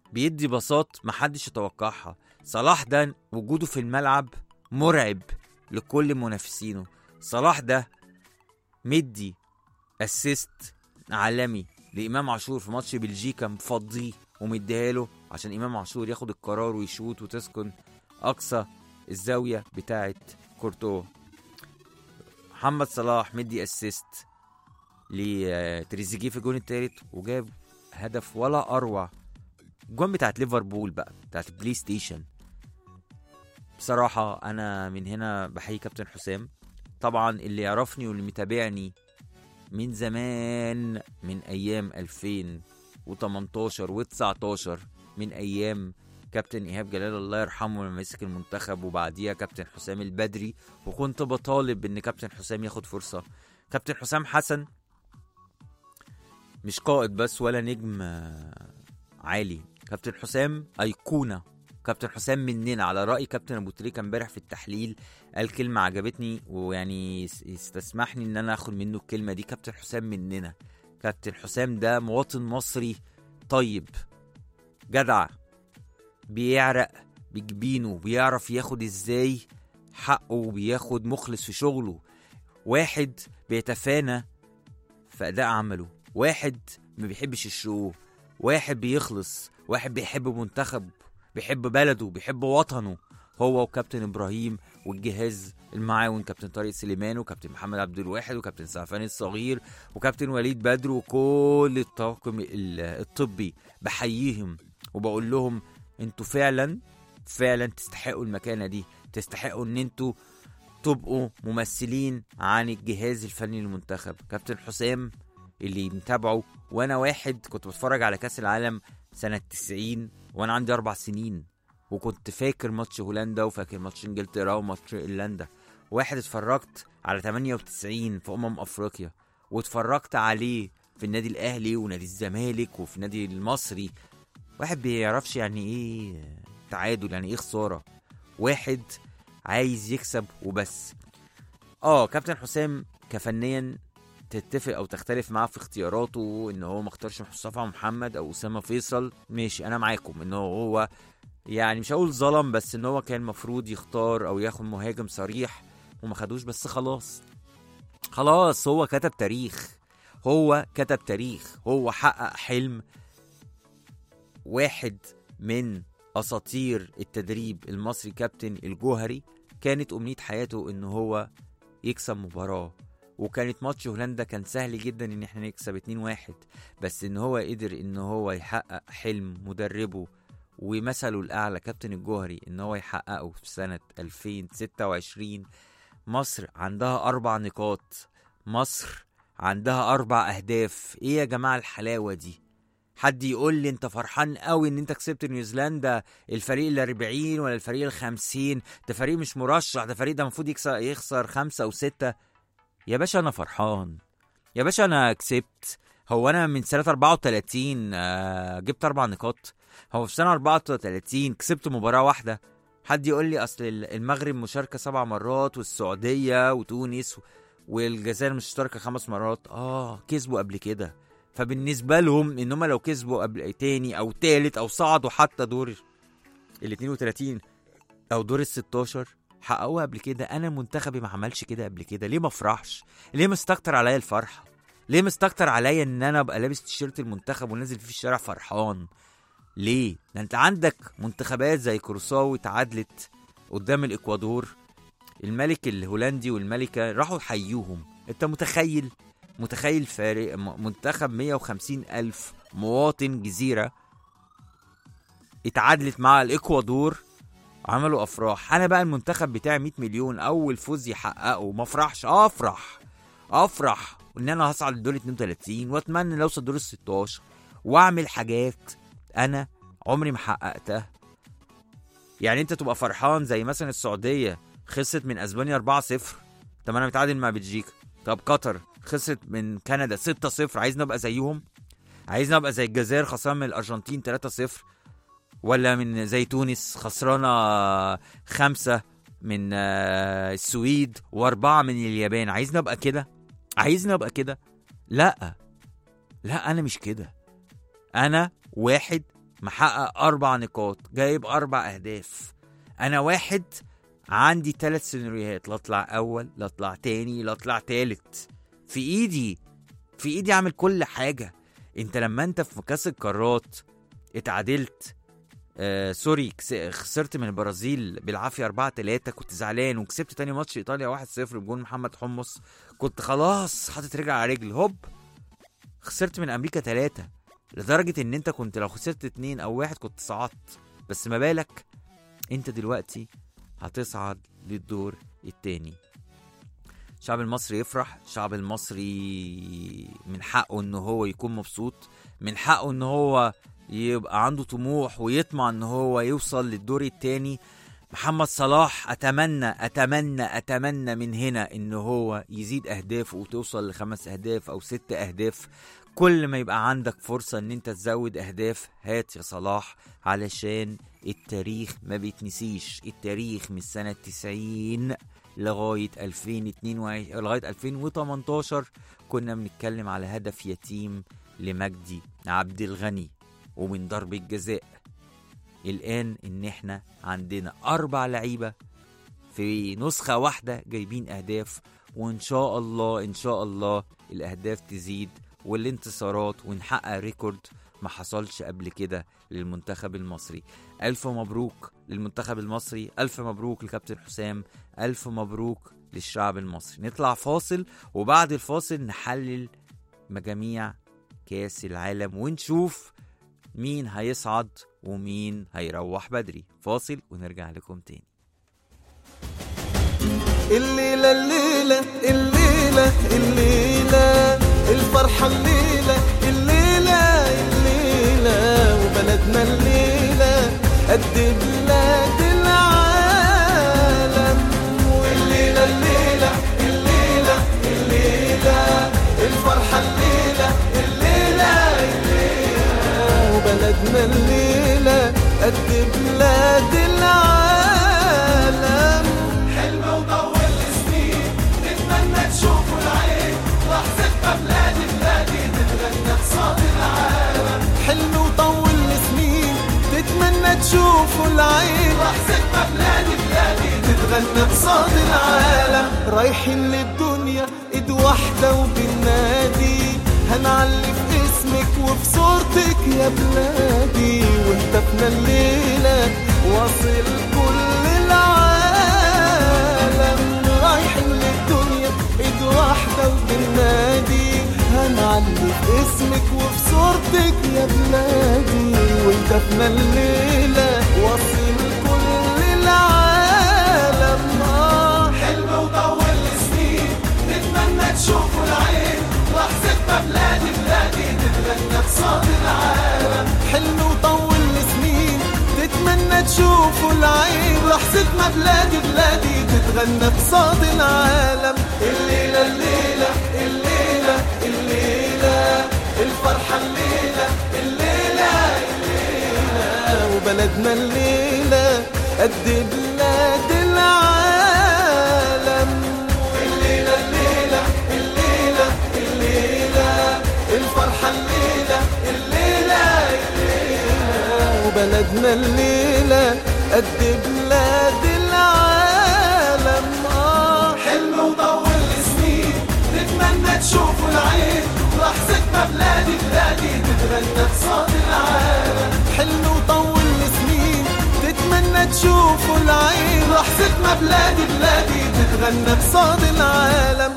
بيدي بساط محدش يتوقعها. صلاح ده وجوده في الملعب مرعب لكل منافسينه. صلاح ده مدي اسيست عالمي لإمام عاشور في ماتش بلجيكا، مفضيه ومديهاله عشان إمام عاشور ياخد القرار ويشوت وتسكن أقصى الزاوية بتاعة كورتوا. محمد صلاح مدي اسيست لتريزيجيه في الجون الثالث وجاب هدف ولا أروع. الجون بتاعت ليفربول بقى بتاعت البلاي ستيشن. بصراحة أنا من هنا بحيي كابتن حسام. طبعا اللي يعرفني واللي متابعني من زمان، من أيام ألفين وتمنتاشر وتسعتاشر، من أيام كابتن إيهاب جلال الله يرحمه لما مسك المنتخب، وبعديها كابتن حسام البدري، وكنت بطالب إن كابتن حسام ياخد فرصة. كابتن حسام حسن مش قائد بس ولا نجم عالي، كابتن حسام أيقونة. كابتن حسام مننا، على رأي كابتن أبو تريكة امبارح في التحليل قال كلمة عجبتني ويعني يستسمحني ان انا اخد منه الكلمة دي. كابتن حسام مننا. كابتن حسام ده مواطن مصري طيب جدع، بيعرق بجبينه، بيعرف ياخد ازاي حقه، وبياخد مخلص في شغله. واحد بيتفانى في اداء عمله، واحد ما بيحبش الشو، واحد بيخلص، واحد بيحب منتخب، بيحب بلده، بيحب وطنه. هو وكابتن ابراهيم والجهاز المعاون، كابتن طارق سليمان وكابتن محمد عبد الواحد وكابتن سعفان الصغير وكابتن وليد بدر وكل الطاقم الطبي، بحييهم وبقول لهم انتوا فعلا فعلا تستحقوا المكانة دي، تستحقوا ان انتوا تبقوا ممثلين عن الجهاز الفني للمنتخب. كابتن حسام اللي متابعه، وانا واحد كنت بتفرج على كاس العالم سنة تسعين وانا عندي اربع سنين، وكنت فاكر ماتش هولندا وفاكر ماتش انجلترا وماتش ايرلندا. واحد اتفرجت على تمانية وتسعين في امم افريقيا، واتفرجت عليه في النادي الاهلي ونادي الزمالك وفي النادي المصري. واحد بيعرفش يعني ايه تعادل، يعني ايه خسارة. واحد عايز يكسب وبس. اه كابتن حسام كفنيا تتفق او تختلف معاه في اختياراته، ان هو ما اختارش مصطفى محمد او اسامه فيصل، ماشي انا معاكم ان هو يعني مش هقول ظلم، بس ان هو كان مفروض يختار او ياخد مهاجم صريح وما خدوش. بس خلاص خلاص هو كتب تاريخ، هو كتب تاريخ، هو حقق حلم واحد من اساطير التدريب المصري كابتن الجوهري. كانت امنية حياته ان هو يكسب مباراة، وكانت ماتش هولندا كان سهل جدا ان احنا نكسب اتنين واحد، بس ان هو قدر ان هو يحقق حلم مدربه ومثله الاعلى كابتن الجوهري ان هو يحققه في سنة ألفين وستة وعشرين. مصر عندها اربع نقاط، مصر عندها اربع اهداف. ايه يا جماعة الحلاوة دي؟ حد يقول لي انت فرحان قوي ان انت كسبت نيوزيلندا الفريق الاربعين ولا الفريق الخمسين؟ ده فريق مش مرشح، ده فريق ده المفروض يكسر يخسر خمسة او ستة. يا باشا انا فرحان، يا باشا انا كسبت. هو انا من سنة اربعة وتلاتين آه جبت اربع نقاط؟ هو في سنة اربعة وتلاتين كسبت مباراة واحدة؟ حد يقول لي اصل المغرب مشاركة سبع مرات والسعودية وتونس والجزائر مشتركة خمس مرات. اه كسبوا قبل كده، فبالنسبة لهم انهم لو كسبوا قبل تاني او تالت او صعدوا حتى دور ال اتنين وتلاتين او دور ال ستاشر حققوها قبل كده. انا منتخبي ما عملش كده قبل كده، ليه ما افرحش؟ ليه مستكتر عليا الفرحة؟ ليه مستكتر عليا ان انا ابقى لابس تيشيرت المنتخب ونازل في الشارع فرحان؟ ليه؟ ده انت عندك منتخبات زي كروساو اتعادلت قدام الاكوادور، الملك الهولندي والملكة راحوا حيوهم. انت متخيل؟ متخيل فارق منتخب مية وخمسين الف مواطن جزيرة اتعادلت مع الاكوادور، عملوا افراح. انا بقى المنتخب بتاعي مية مليون اول فوز يحققه ما افرحش؟ افرح افرح ان انا هصعد لدور اتنين وتلاتين واتمنى لو اوصل دور ال ستاشر واعمل حاجات انا عمري ما حققتها. يعني انت تبقى فرحان زي مثلا السعودية خسرت من اسبانيا اربعة صفر، طب انا متعادل مع بلجيكا. طب قطر خسرت من كندا ستة صفر، عايزنا ابقى زيهم؟ عايزنا ابقى زي الجزائر خسران من الارجنتين تلاتة صفر، ولا من زي تونس خسرانة خمسة من السويد واربعة من اليابان؟ عايزنا ابقى كده؟ عايزنا ابقى كده؟ لا لا انا مش كده. انا واحد محقق أربع نقاط، جايب أربع أهداف. أنا واحد عندي ثلاث سيناريوهات، لا أطلع أول، لا أطلع تاني، لا أطلع تالت. في إيدي في إيدي أعمل كل حاجة. أنت لما أنت في كأس القارات اتعادلت آه سوري خسرت من البرازيل بالعافية أربعة تلاتة، كنت زعلان، وكسبت تاني ماتش إيطاليا واحد صفر بجون محمد حمص، كنت خلاص حاطط رجل على رجل، هوب خسرت من أمريكا تلاتة، لدرجة ان انت كنت لو خسرت اتنين او واحد كنت صعدت. بس ما بالك انت دلوقتي هتصعد للدور التاني. الشعب المصري يفرح، الشعب المصري من حقه ان هو يكون مبسوط، من حقه ان هو يبقى عنده طموح ويطمع ان هو يوصل للدور التاني. محمد صلاح اتمنى اتمنى اتمنى من هنا ان هو يزيد اهدافه وتوصل لخمس اهداف او ست اهداف. كل ما يبقى عندك فرصة ان انت تزود اهداف هات يا صلاح، علشان التاريخ ما بيتنسيش. التاريخ من سنة تسعين لغاية ألفين واتنين وعشرين لغاية ألفين وتمنتاشر كنا بنتكلم على هدف يتيم لمجدي عبد الغني ومن ضربة جزاء. الآن ان احنا عندنا اربع لعيبة في نسخة واحدة جايبين اهداف، وان شاء الله ان شاء الله الاهداف تزيد والانتصارات ونحقق ريكورد ما حصلش قبل كده للمنتخب المصري. ألف مبروك للمنتخب المصري، ألف مبروك لكابتن حسام، ألف مبروك للشعب المصري. نطلع فاصل، وبعد الفاصل نحلل مجاميع كاس العالم ونشوف مين هيصعد ومين هيروح بدري. فاصل ونرجع لكم تاني. الليلة الليلة الليلة الليلة الفرحة الليلة الليلة الليلة وبلدنا الليلة قد بلاد العالم. والليلة الليلة الليلة الليلة الفرحة الليلة الليلة الليلة وبلدنا الليلة قد بلاد العالم. حلم وطول سنين نتمنى تشوفوا العين لحظة ما بلادي بلادي تتغنى بصوت العالم. حلم وطول سنين تتمنى تشوفوا العين لحظة ما بلادي بلادي تتغنى بصوت العالم. رايحين للدنيا ايد واحدة وبالنادي هنعلي في اسمك وفي صورتك يا بلادي. وهتفنا الليلة واصل كل العالم. رايحين للدنيا ايد واحدة وبالنادي هنعلي في اسمك وفي صورتك يا بلادي. وهتفنا الليلة واصل كل العالم. آه حلم وطول سنين نتمنى تشوفوا العين لحظة ما بلادي بلادي تتغنى بصوت العالم. حلم وطول سنين تتمنى تشوفوا العين لحظة ما بلادي بلادي تتغنى بصوت العالم. الليلة الليلة الليلة الليلة الفرحة الليلة الليلة الليلة وبلدنا الليلة قد بلاد العالم. الليلة الليلة الليلة الليلة الفرحة الليلة الليلة الليلة وبلدنا الليلة قد بلاد العالم. آه حلم وطول سنين نتمنى تشوفوا العين لحظة ما بلادي بلادي تتغنى بصوت العالم. حلم وطول سنين تتمنى تشوفوا العين لحظة ما بلادي بلادي تتغنى بصوت العالم.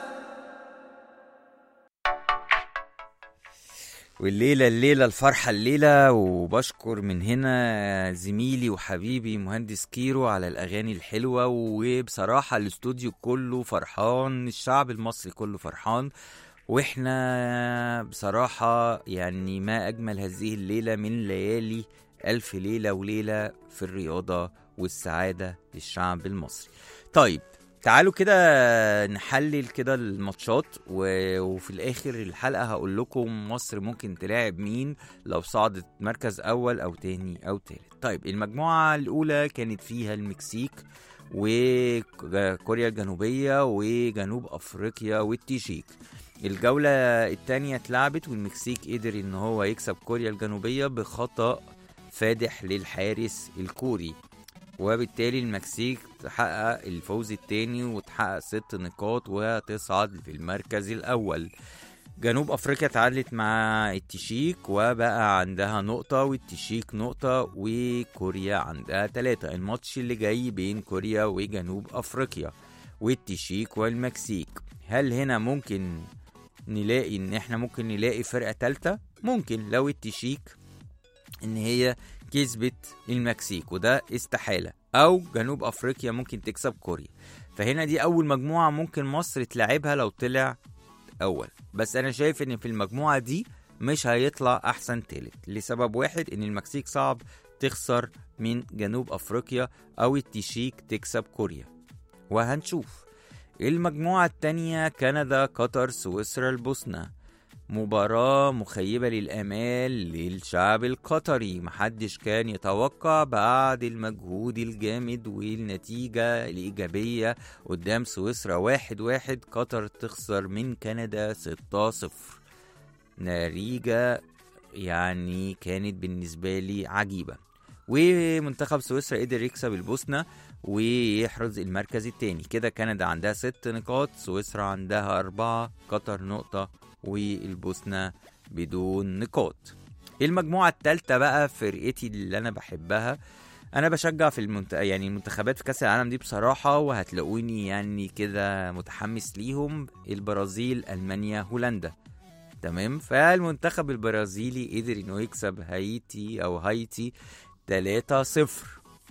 والليلة الليلة الفرحة الليلة. وبشكر من هنا زميلي وحبيبي مهندس كيرو على الأغاني الحلوة. وبصراحة الاستوديو كله فرحان، الشعب المصري كله فرحان، وإحنا بصراحة يعني ما أجمل هذه الليلة من ليالي ألف ليلة وليلة في الرياضة والسعادة للشعب المصري. طيب تعالوا كده نحلل كده الماتشات و... وفي الاخر الحلقة هقول لكم مصر ممكن تلاعب مين لو صعدت مركز اول او تاني او تالت. طيب المجموعة الاولى كانت فيها المكسيك وكوريا الجنوبية وجنوب افريقيا والتشيك. الجولة التانية اتلعبت والمكسيك قدر ان هو يكسب كوريا الجنوبية بخطأ فادح للحارس الكوري، وبالتالي المكسيك تحقق الفوز الثاني وتحقق ست نقاط وتصعد في المركز الأول. جنوب أفريقيا تعادلت مع التشيك وبقى عندها نقطة والتشيك نقطة وكوريا عندها ثلاثة. الماتش اللي جاي بين كوريا وجنوب أفريقيا والتشيك والمكسيك. هل هنا ممكن نلاقي ان احنا ممكن نلاقي فرقة ثالثة؟ ممكن لو التشيك ان هي كسبت المكسيك وده استحالة، او جنوب افريقيا ممكن تكسب كوريا. فهنا دي اول مجموعة ممكن مصر تلعبها لو طلع اول، بس انا شايف ان في المجموعة دي مش هيطلع احسن تالت لسبب واحد، ان المكسيك صعب تخسر من جنوب افريقيا او التشيك تكسب كوريا، وهنشوف. المجموعة التانية كندا قطر سويسرا البوسنة. مباراة مخيبة للآمال للشعب القطري، محدش كان يتوقع بعد المجهود الجامد والنتيجة الإيجابية قدام سويسرا واحد واحد قطر تخسر من كندا ستة صفر. نتيجة يعني كانت بالنسبة لي عجيبة. ومنتخب سويسرا قدر يكسب البوسنة ويحرز المركز الثاني. كده كندا عندها ست نقاط، سويسرا عندها أربعة، قطر نقطة والبوسنة بدون نقاط. المجموعة الثالثة بقى فرقتي اللي أنا بحبها، أنا بشجع في المنت... يعني المنتخبات في كأس العالم دي بصراحة، وهتلاقوني يعني كده متحمس ليهم. البرازيل، ألمانيا، هولندا. تمام. فالمنتخب البرازيلي قدر إنه يكسب هايتي أو هايتي ثلاثة صفر.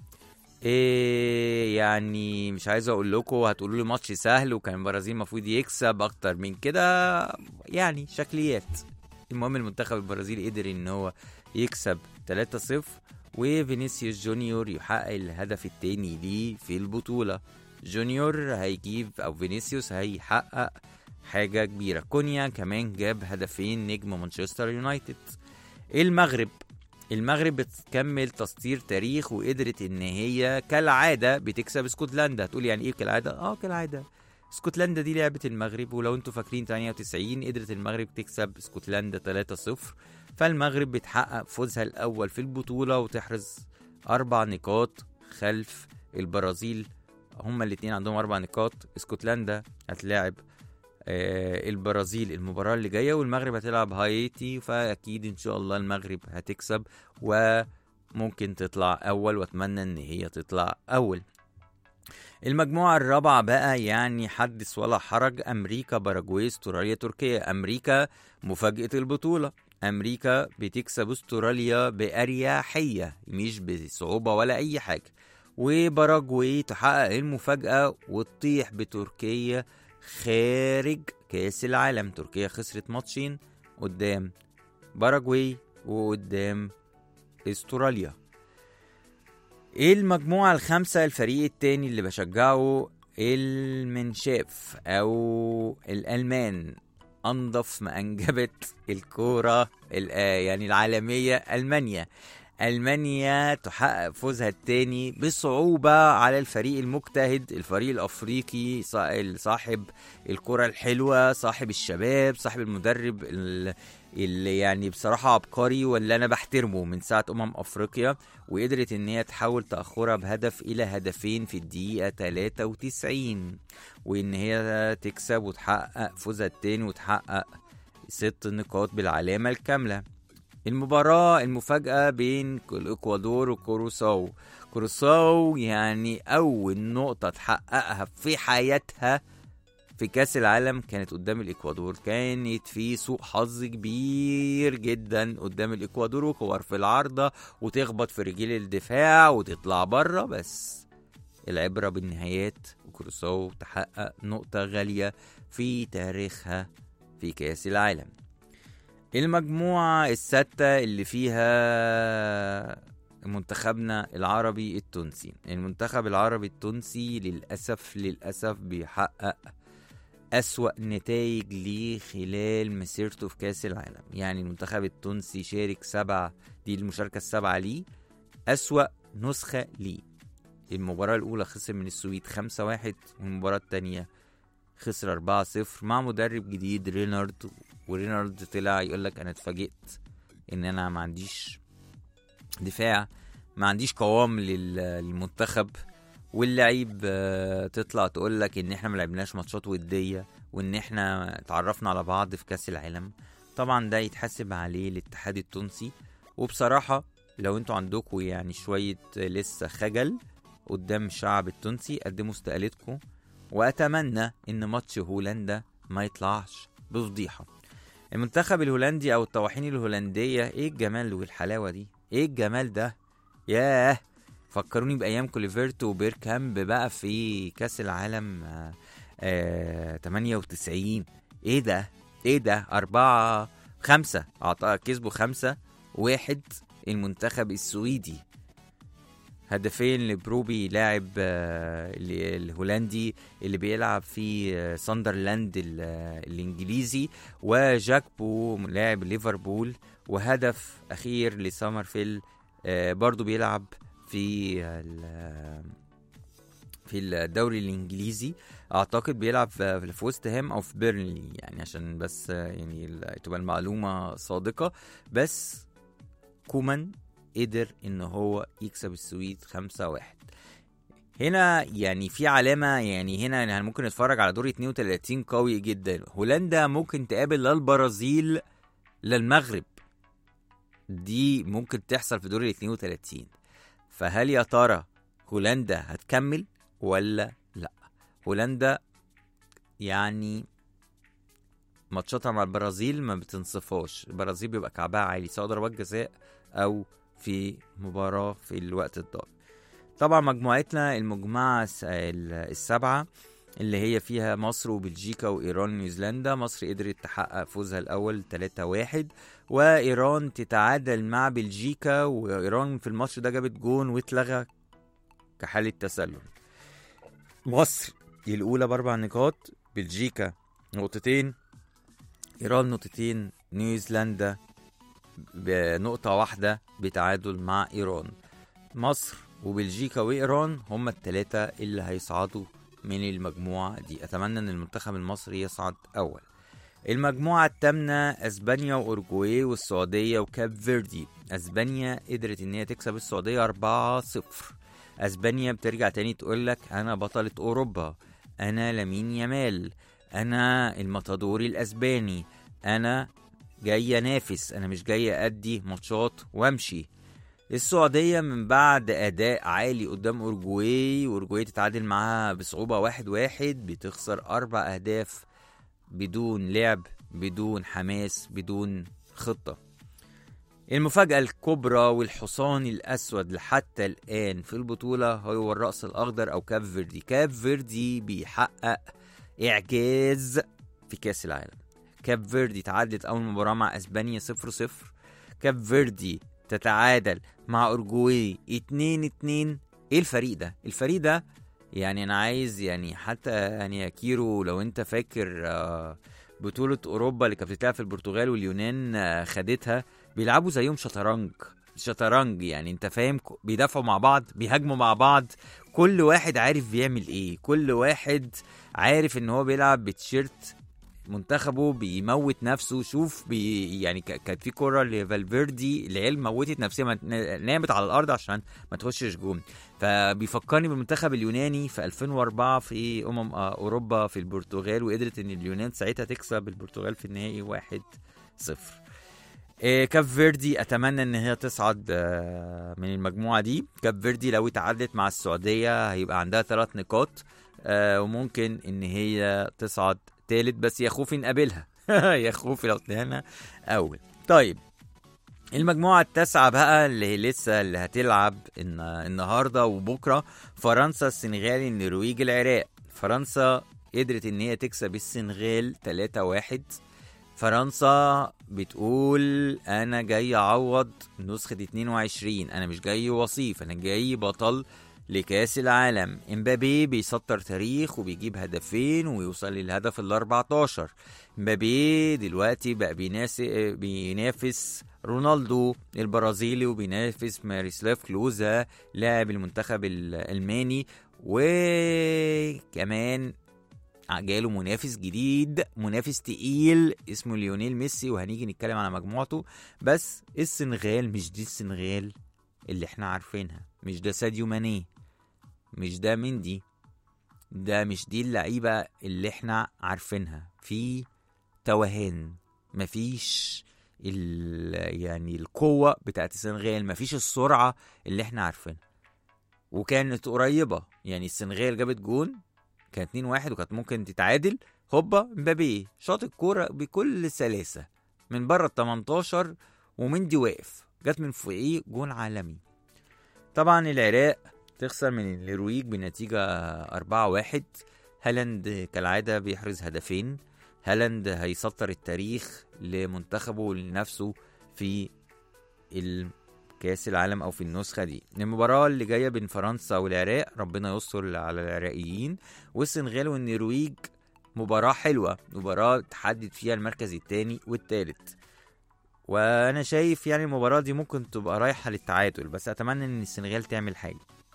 ايه يعني مش عايز اقول لكم هتقولوا لي ماتش سهل وكان البرازيل المفروض يكسب اكتر من كده، يعني شكليات. المهم المنتخب البرازيلي قدر ان هو يكسب ثلاثة صفر، وفينيسيوس جونيور يحقق الهدف الثاني ليه في البطولة. جونيور هيجيب او فينيسيوس هيحقق حاجة كبيرة. كونيا كمان جاب هدفين، نجم مانشستر يونايتد. المغرب المغرب بتكمل تسطير تاريخ وقدرت ان هي كالعادة بتكسب اسكتلندا. تقول يعني ايه كالعادة؟ اه كالعادة اسكتلندا دي لعبة المغرب، ولو انتوا فاكرين ثمانية وتسعين قدرت المغرب تكسب اسكتلندا ثلاثة صفر. فالمغرب بتحقق فوزها الاول في البطولة وتحرز اربع نقاط خلف البرازيل. هما الاثنين عندهم اربع نقاط. اسكتلندا هتلاعب آه البرازيل المباراة اللي جاية، والمغرب هتلعب هايتي، فأكيد إن شاء الله المغرب هتكسب وممكن تطلع أول، وأتمنى إن هي تطلع أول. المجموعة الرابعة بقى يعني حدث ولا حرج، أمريكا، باراجواي، استراليا، تركيا. أمريكا مفاجأة البطولة، أمريكا بتكسب استراليا بأريحية مش بصعوبة ولا أي حاجة، وباراجواي تحقق المفاجأة وتطيح بتركيا خارج كأس العالم. تركيا خسرت ماتشين قدام باراجواي وقدام استراليا. ايه المجموعة الخامسة؟ الفريق التاني اللي بشجعه المنشاف او الألمان، انضف ما انجبت الكورة يعني العالمية. ألمانيا ألمانيا تحقق فوزها الثاني بصعوبة على الفريق المجتهد، الفريق الأفريقي صاحب الكرة الحلوة، صاحب الشباب، صاحب المدرب اللي يعني بصراحة عبقري واللي أنا بحترمه من ساعة أمم أفريقيا. وقدرت إن هي تحاول تأخرها بهدف إلى هدفين في الدقيقة ثلاثة وتسعين، وإن هي تكسب وتحقق فوزها الثاني وتحقق ست نقاط بالعلامة الكاملة. المباراة المفاجأة بين الإكوادور وكوروساو. كوروساو يعني أول نقطة تحققها في حياتها في كأس العالم كانت قدام الإكوادور. كانت في سوء حظ كبير جدا قدام الإكوادور، وكور في العارضة وتخبط في رجيل الدفاع وتطلع بره، بس العبرة بالنهايات، وكوروساو تحقق نقطة غالية في تاريخها في كأس العالم. المجموعة الستة اللي فيها منتخبنا العربي التونسي. المنتخب العربي التونسي للأسف للأسف بيحقق أسوأ نتائج ليه خلال مسيرته في كاس العالم. يعني المنتخب التونسي شارك سبعة، دي المشاركة السبعة ليه، أسوأ نسخة ليه. المباراة الأولى خسر من السويد خمسة واحد، والمباراة التانية خسر أربعة صفر مع مدرب جديد رينارد. ورينارد طلع يقولك أنا اتفاجئت إن أنا ما عنديش دفاع، ما عنديش قوام للمنتخب، واللعيب تطلع تقولك إن إحنا ما لعبناش ماتشات ودية وإن إحنا اتعرفنا على بعض في كاس العالم. طبعا ده يتحسب عليه الاتحاد التونسي. وبصراحة لو انتوا عندكم يعني شوية لسه خجل قدام الشعب التونسي، قدموا استقالتكم، وأتمنى إن ماتش هولندا ما يطلعش بفضيحة. المنتخب الهولندي أو الطواحين الهولندية، إيه الجمال والحلاوة دي، إيه الجمال ده، ياه فكروني بأيام كوليفرت وبيركامب بقى في كاس العالم آآ آآ تمانية وتسعين. إيه ده إيه ده أربعة خمسة كسبوا خمسة واحد المنتخب السويدي. هدفين لبروبي لاعب الهولندي اللي بيلعب في ساندرلاند الانجليزي، وجاكبو لاعب ليفربول، وهدف اخير لسامرفيل برضو بيلعب في في الدوري الانجليزي، اعتقد بيلعب في وست هام او في بيرنلي، يعني عشان بس يعني تبقى المعلومة صادقة. بس كومان قدر ان هو يكسب السويد خمسة واحد. هنا يعني في علامة، يعني هنا يعني ممكن نتفرج على دور اتنين وتلاتين قوي جدا. هولندا ممكن تقابل للبرازيل للمغرب، دي ممكن تحصل في دور اتنين وتلاتين. فهل يا ترى هولندا هتكمل ولا لا؟ هولندا يعني ماتشاتها مع البرازيل ما بتنصفاش، البرازيل بيبقى كعبها عالي سواء ضربات جزاء او في مباراة في الوقت الضايع. طبعا مجموعتنا المجموعة السبعة اللي هي فيها مصر وبلجيكا وإيران ونيوزيلندا. مصر قدرت تحقق فوزها الأول ثلاثة واحد، وإيران تتعادل مع بلجيكا، وإيران في الماتش ده جابت جون واتلغى كحالة تسلل. مصر الأولى بأربع نقاط، بلجيكا نقطتين، إيران نقطتين، نيوزيلندا بنقطة واحدة بتعادل مع إيران. مصر وبلجيكا وإيران هم الثلاثة اللي هيصعدوا من المجموعة دي. أتمنى أن المنتخب المصري يصعد أول. المجموعة الثامنة أسبانيا وأورجواي والسعودية وكاب فيردي. أسبانيا قدرت أن هي تكسب السعودية أربعة صفر. أسبانيا بترجع تاني تقولك أنا بطلة أوروبا، أنا لامين يامال، أنا الماتادور الأسباني، أنا جاي انافس، انا مش جاي ادي ماتشات وامشي. السعودية من بعد اداء عالي قدام اورجواي، واورجواي تتعادل معاها بصعوبة واحد واحد، بتخسر اربع اهداف بدون لعب، بدون حماس، بدون خطة. المفاجأة الكبرى والحصان الاسود لحتى الان في البطولة هو الرأس الاخضر او كاب فيردي. كاب فيردي بيحقق اعجاز في كاس العالم. كاب فيردي تعادلت أول مباراة مع أسبانيا صفر صفر. كاب فيردي تتعادل مع أورجواي اتنين اتنين. إيه الفريق ده؟ الفريق ده يعني أنا عايز يعني حتى يعني يا كيرو لو أنت فاكر بطولة أوروبا اللي كانت بتلعب في البرتغال واليونان خدتها، بيلعبوا زيهم شطرنج شطرنج يعني أنت فاهم، بيدافعوا مع بعض، بيهاجموا مع بعض، كل واحد عارف بيعمل إيه، كل واحد عارف إن هو بيلعب بتشيرت منتخبه، بيموت نفسه. شوف بي يعني كانت في كرة لفالفيردي العيال موتت نفسها، نامت على الارض عشان ما تخشش جون. فبيفكرني بالمنتخب اليوناني في ألفين وأربعة في امم اوروبا في البرتغال، وقدرت ان اليونان ساعتها تكسب البرتغال في النهائي واحد صفر. إيه كاب فيردي اتمنى ان هي تصعد آه من المجموعة دي. كاب فيردي لو تعادلت مع السعودية هيبقى عندها ثلاث نقاط، آه وممكن ان هي تصعد تالت، بس يا خوفي نقابلها يا خوفي لو طلعنا اول. طيب المجموعة التاسعة بقى اللي لسه اللي هتلعب النهاردة وبكرة، فرنسا السنغال النرويج العراق. فرنسا قدرت ان هي تكسب السنغال ثلاثة واحد فرنسا بتقول انا جاي اعوض نسخة اتنين وعشرين، انا مش جاي وصيف، انا جاي بطل لكاس العالم. امبابي بيسطر تاريخ وبيجيب هدفين ويوصل للهدف ال أربعتاشر. امبابي دلوقتي بقى بينافس بينافس رونالدو البرازيلي وبينافس ماريسلاف كلوزا لاعب المنتخب الألماني، وكمان جاله منافس جديد، منافس تقيل اسمه ليونيل ميسي، وهنيجي نتكلم على مجموعته. بس السنغال مش دي السنغال اللي احنا عارفينها، مش ده ساديو ماني، مش ده مندي، ده مش دي اللعيبة اللي احنا عارفينها. في توهان، مفيش يعني القوة بتاعت السنغال، مفيش السرعة اللي احنا عارفينها. وكانت قريبة، يعني السنغال جابت جون كانت اتنين واحد وكانت ممكن تتعادل، هوبا مبابي شاط الكورة بكل سلاسة من بره ال تمنتاشر ومندي واقف، جت من فوقيه جون عالمي. طبعا العراق تخسر من الهيرويك بنتيجة أربعة واحد. هالاند كالعادة بيحرز هدفين، هالاند هيسطر التاريخ لمنتخبه لنفسه في الكاس العالم أو في النسخة دي. المباراة اللي جاية بين فرنسا والعراق ربنا يستر على العراقيين، والسنغال والنرويج مباراة حلوة، مباراة تحدد فيها المركز الثاني والثالث. وانا شايف يعني المباراة دي ممكن تبقى رايحة للتعادل، بس اتمنى ان السنغال تعمل حاجة.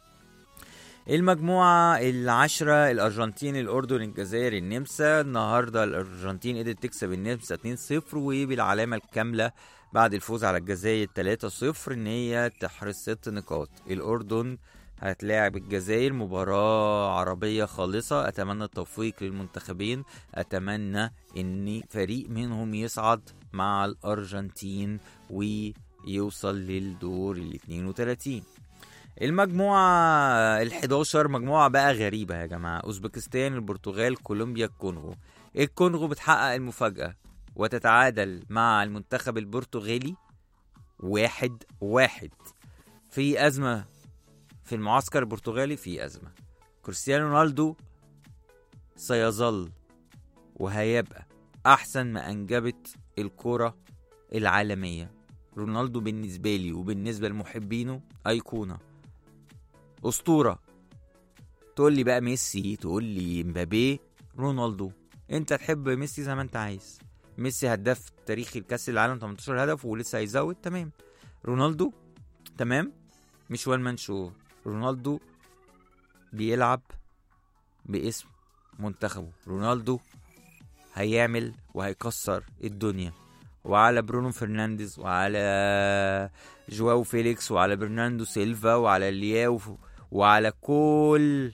المجموعة العشرة الارجنتين الاردن الجزائر النمسا. النهاردة الارجنتين قدرت تكسب النمسا اتنين صفر وبالعلامة الكاملة بعد الفوز على الجزائر تلاتة صفر ان هي تحرز ست نقاط. الاردن هتلاعب الجزائر، مباراة عربية خالصة، اتمنى التوفيق للمنتخبين، اتمنى ان فريق منهم يصعد مع الارجنتين ويوصل للدور ال اتنين وتلاتين. المجموعة الحداشر مجموعة بقى غريبة يا جماعة، اوزبكستان البرتغال كولومبيا الكونغو. الكونغو بتحقق المفاجأة وتتعادل مع المنتخب البرتغالي واحد واحد. في أزمة في المعسكر البرتغالي، في أزمة. كريستيانو رونالدو سيظل وهيبقى أحسن ما أنجبت الكرة العالمية. رونالدو بالنسبة لي وبالنسبة لمحبينه أيقونة، أسطورة. تقول لي بقى ميسي، تقول لي مبابي، رونالدو انت تحب ميسي زي ما انت عايز. ميسي هداف تاريخي الكاس العالم تمنتاشر هدف ولسه هيزود، تمام. رونالدو تمام، مش وان مان شو. رونالدو بيلعب باسم منتخبه، رونالدو هيعمل وهيكسر الدنيا. وعلى برونو فرنانديز وعلى جواو فيليكس وعلى برناردو سيلفا وعلى لياو وعلى كل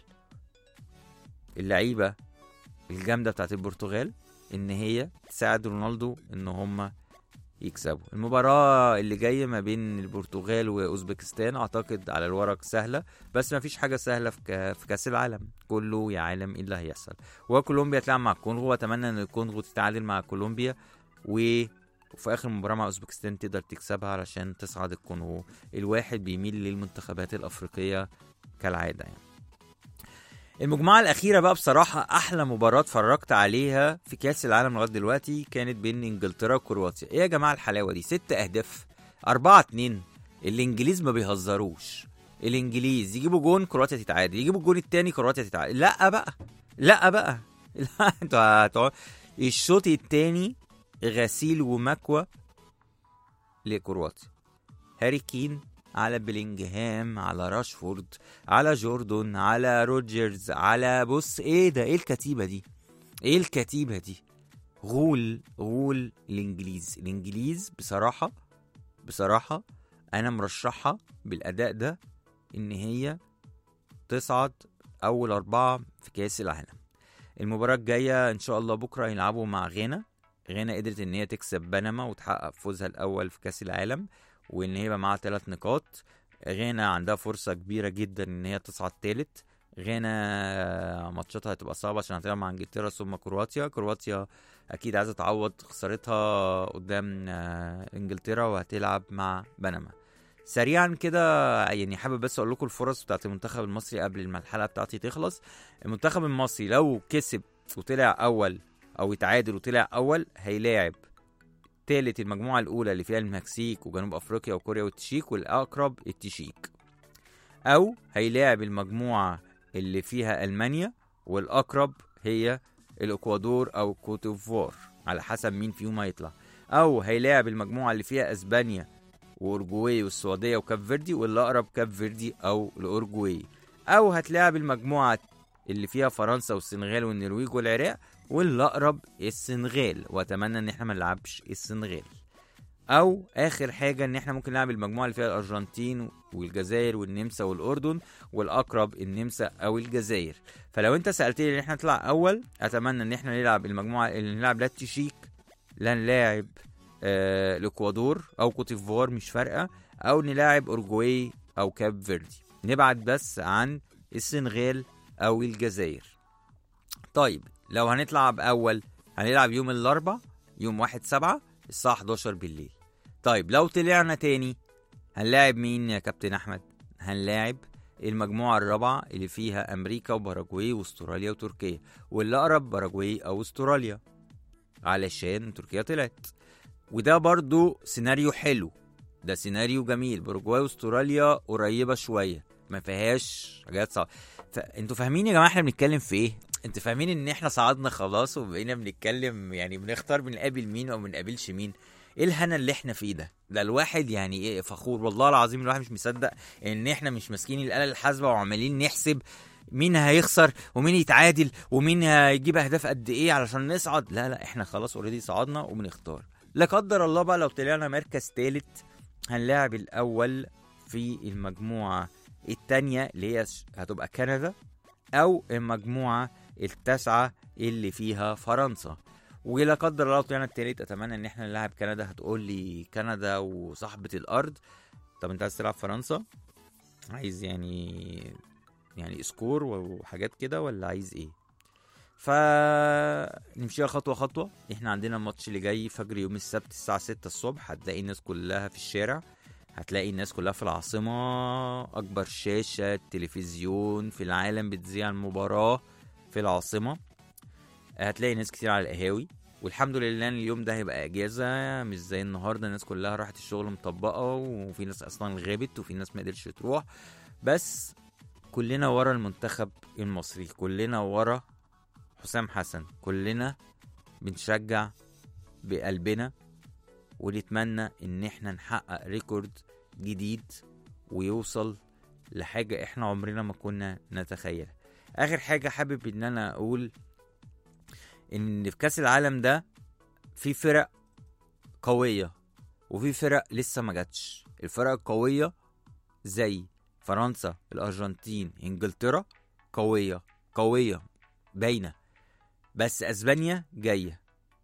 اللعيبة الجامدة بتاعت البرتغال ان هي تساعد رونالدو ان هم يكسبوا. المباراة اللي جاية ما بين البرتغال واوزبكستان اعتقد على الورق سهلة، بس ما فيش حاجة سهلة في, في كاس العالم، كله يعلم ايه اللي هيحصل. وكولومبيا تلعب مع الكونغو، واتمنى ان الكونغو تتعادل مع كولومبيا و وفي اخر مباراة مع اوزبكستان تقدر تكسبها علشان تصعد الكونغو. الواحد بيميل للمنتخبات الافريقية كالعادة يعني. المجموعة الأخيرة بقى بصراحة أحلى مباراة اتفرجت عليها في كأس العالم لغاية دلوقتي كانت بين إنجلترا وكرواتيا. إيه يا جماعة الحلاوة دي؟ ست أهداف، أربعة اتنين. الإنجليز ما بيهزروش، الإنجليز يجيبوا جون كرواتيا تتعادل، يجيبوا الجون التاني كرواتيا تتعادل. لا بقى لا بقى لا انتوا الشوط التاني غسيل ومكوى لكرواتيا. هاري كين على بلينجهام على راشفورد على جوردون على روجرز على بص ايه ده، ايه الكتيبة دي، ايه الكتيبة دي. غول غول الانجليز. الانجليز بصراحة بصراحة انا مرشحها بالاداء ده ان هي تصعد اول اربعة في كاس العالم. المباراة الجاية ان شاء الله بكرة يلعبوا مع غانا. غانا قدرت ان هي تكسب بنما وتحقق فوزها الاول في كاس العالم، وان هي بقى معاها ثلاث نقاط. غانا عندها فرصة كبيرة جدا ان هي تصعد ثالث. غانا ماتشاتها هتبقى صعبة عشان هتلعب مع انجلترا ثم كرواتيا. كرواتيا اكيد عايزة تعوض خسارتها قدام انجلترا وهتلعب مع بنما. سريعا كده يعني حابب بس اقول لكم الفرص بتاعت المنتخب المصري قبل ما الحلقة بتاعتي تخلص. المنتخب المصري لو كسب وطلع اول او يتعادل وطلع اول هيلاعب تالت المجموعة الأولى اللي فيها المكسيك وجنوب أفريقيا وكوريا والتشيك، والأقرب التشيك. أو هيلاعب المجموعة اللي فيها ألمانيا والأقرب هي الإكوادور أو كوتيفوار على حسب مين فيهم هيطلع. أو هيلاعب المجموعة اللي فيها أسبانيا وأورجواي والسعودية وكاب فيردي، واللي أقرب كاب فيردي أو الأورجواي. أو هتلاعب المجموعة اللي فيها فرنسا والسنغال والنرويج والعراق، واللي أقرب السنغال، وأتمنى إن احنا ما نلعبش السنغال. أو آخر حاجة إن احنا ممكن نلعب المجموعة اللي فيها الأرجنتين والجزائر والنمسا والأردن، والأقرب النمسا أو الجزائر. فلو أنت سألتني إن احنا نطلع أول، أتمنى إن احنا نلعب المجموعة اللي نلعب لا التشيك لا نلاعب آه الإكوادور أو كوتيفوار مش فارقة، أو نلاعب أورجواي أو كاب فيردي، نبعد بس عن السنغال أو الجزائر. طيب لو هنطلع بأول هنلعب يوم الأربع يوم واحد سبعة الساعة حداشر بالليل. طيب لو طلعنا تاني هنلاعب مين يا كابتن أحمد؟ هنلاعب المجموعة الرابعة اللي فيها أمريكا وباراجواي واستراليا وتركيا، واللي أقرب باراجواي أو استراليا علشان تركيا طلعت. وده برضو سيناريو حلو، ده سيناريو جميل. باراجواي واستراليا قريبة شوية، ما فيهاش حاجات صعبة. فانتوا فاهمين يا جماعة احنا بنتكلم في ايه؟ انتوا فاهمين ان احنا صعدنا خلاص وبقينا بنتكلم يعني بنختار بنقابل مين او بنقابلش مين؟ ايه الهنا اللي احنا فيه ده؟ ده الواحد يعني ايه فخور والله العظيم. الواحد مش مصدق ان احنا مش ماسكين الآلة الحاسبة وعمالين نحسب مين هيخسر ومين يتعادل ومين هيجيب اهداف قد ايه علشان نصعد. لا لا احنا خلاص اوريدي صعدنا وبنختار. لا قدر الله بقى لو طلعنا مركز ثالث هنلاعب الاول في المجموعة التانية اللي هي هتبقى كندا، او المجموعة التاسعة اللي فيها فرنسا. ولا قدر الله طلعنا التالت اتمنى ان احنا نلعب كندا. هتقول لي كندا وصاحبة الارض، طب انت عايز تلعب فرنسا؟ عايز يعني يعني سكور وحاجات كده ولا عايز ايه؟ فنمشيها خطوة خطوة. احنا عندنا الماتش اللي جاي فجر يوم السبت الساعة ستة الصبح. هتلاقي الناس كلها في الشارع، هتلاقي الناس كلها في العاصمة، اكبر شاشة تلفزيون في العالم بتذيع المباراة في العاصمة. هتلاقي ناس كتير على القهاوي، والحمد لله ان اليوم ده هيبقى اجازة مش زي النهاردة الناس كلها راحت الشغل مطبقة، وفي ناس اصلا غابت وفي ناس ما قدرتش تروح. بس كلنا ورا المنتخب المصري، كلنا ورا حسام حسن، كلنا بنشجع بقلبنا ونتمنى ان احنا نحقق ريكورد جديد ويوصل لحاجة احنا عمرنا ما كنا نتخيلها. اخر حاجة حابب ان انا اقول ان في كاس العالم ده في فرق قوية وفي فرق لسه ما جاتش. الفرق القوية زي فرنسا، الارجنتين، انجلترا قوية قوية باينة، بس اسبانيا جاية،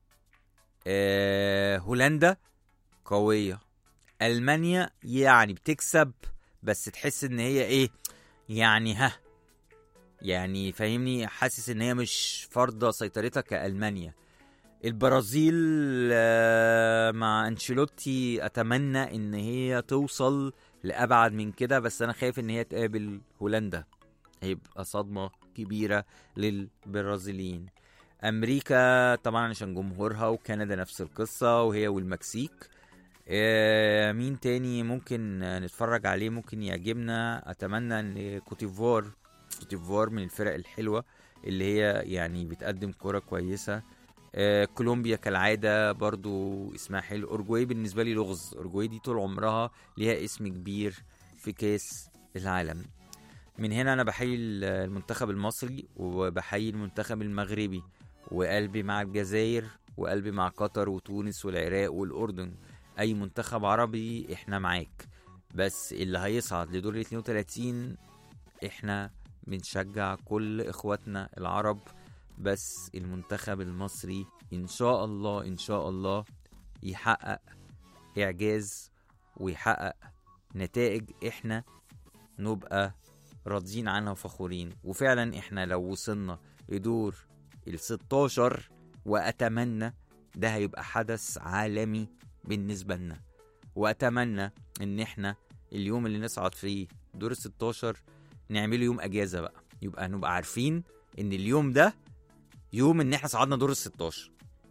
أه هولندا قوية، ألمانيا يعني بتكسب بس تحس ان هي ايه يعني ها يعني فاهمني، حاسس ان هي مش فرضة سيطرتها كألمانيا. البرازيل أه مع انشيلوتي اتمنى ان هي توصل لأبعد من كده، بس انا خايف ان هي تقابل هولندا، هيبقى صدمة كبيرة للبرازيليين. امريكا طبعا عشان جمهورها، وكندا نفس القصة، وهي والمكسيك. آه مين تاني ممكن نتفرج عليه ممكن يعجبنا؟ اتمنى ان كوتيفوار كوتيفوار من الفرق الحلوة اللي هي يعني بتقدم كرة كويسة. آه كولومبيا كالعادة برضو اسمها حلو. اورجواي بالنسبة لي لغز، اورجواي دي طول عمرها ليها اسم كبير في كاس العالم. من هنا انا بحيي المنتخب المصري وبحيي المنتخب المغربي، وقلبي مع الجزائر وقلبي مع قطر وتونس والعراق والأردن. أي منتخب عربي إحنا معاك، بس اللي هيصعد لدور اثنين وثلاثين إحنا بنشجع كل إخواتنا العرب. بس المنتخب المصري إن شاء الله إن شاء الله يحقق إعجاز ويحقق نتائج إحنا نبقى راضيين عنها وفخورين. وفعلا إحنا لو وصلنا لدور الستاشر، وأتمنى ده هيبقى حدث عالمي بالنسبة لنا، وأتمنى إن إحنا اليوم اللي نصعد فيه دور الستاشر نعمله يوم أجازة بقى، يبقى نبقى عارفين إن اليوم ده يوم إن إحنا صعدنا دور الستاشر.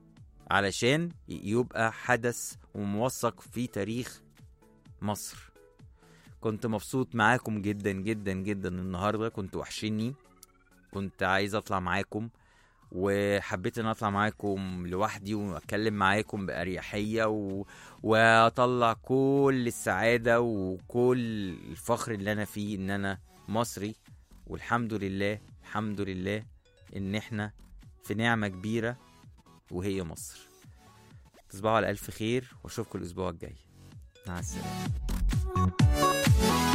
علشان يبقى حدث وموثق في تاريخ مصر. كنت مبسوط معاكم جدا جدا جدا النهاردة، كنت وحشيني، كنت عايز اطلع معاكم وحبيت ان اطلع معاكم لوحدي واتكلم معاكم بأريحية و... واطلع كل السعادة وكل الفخر اللي انا فيه ان انا مصري. والحمد لله الحمد لله ان احنا في نعمة كبيرة وهي مصر. تصبحوا على الف خير واشوفكم الاسبوع الجاي. مع السلامة.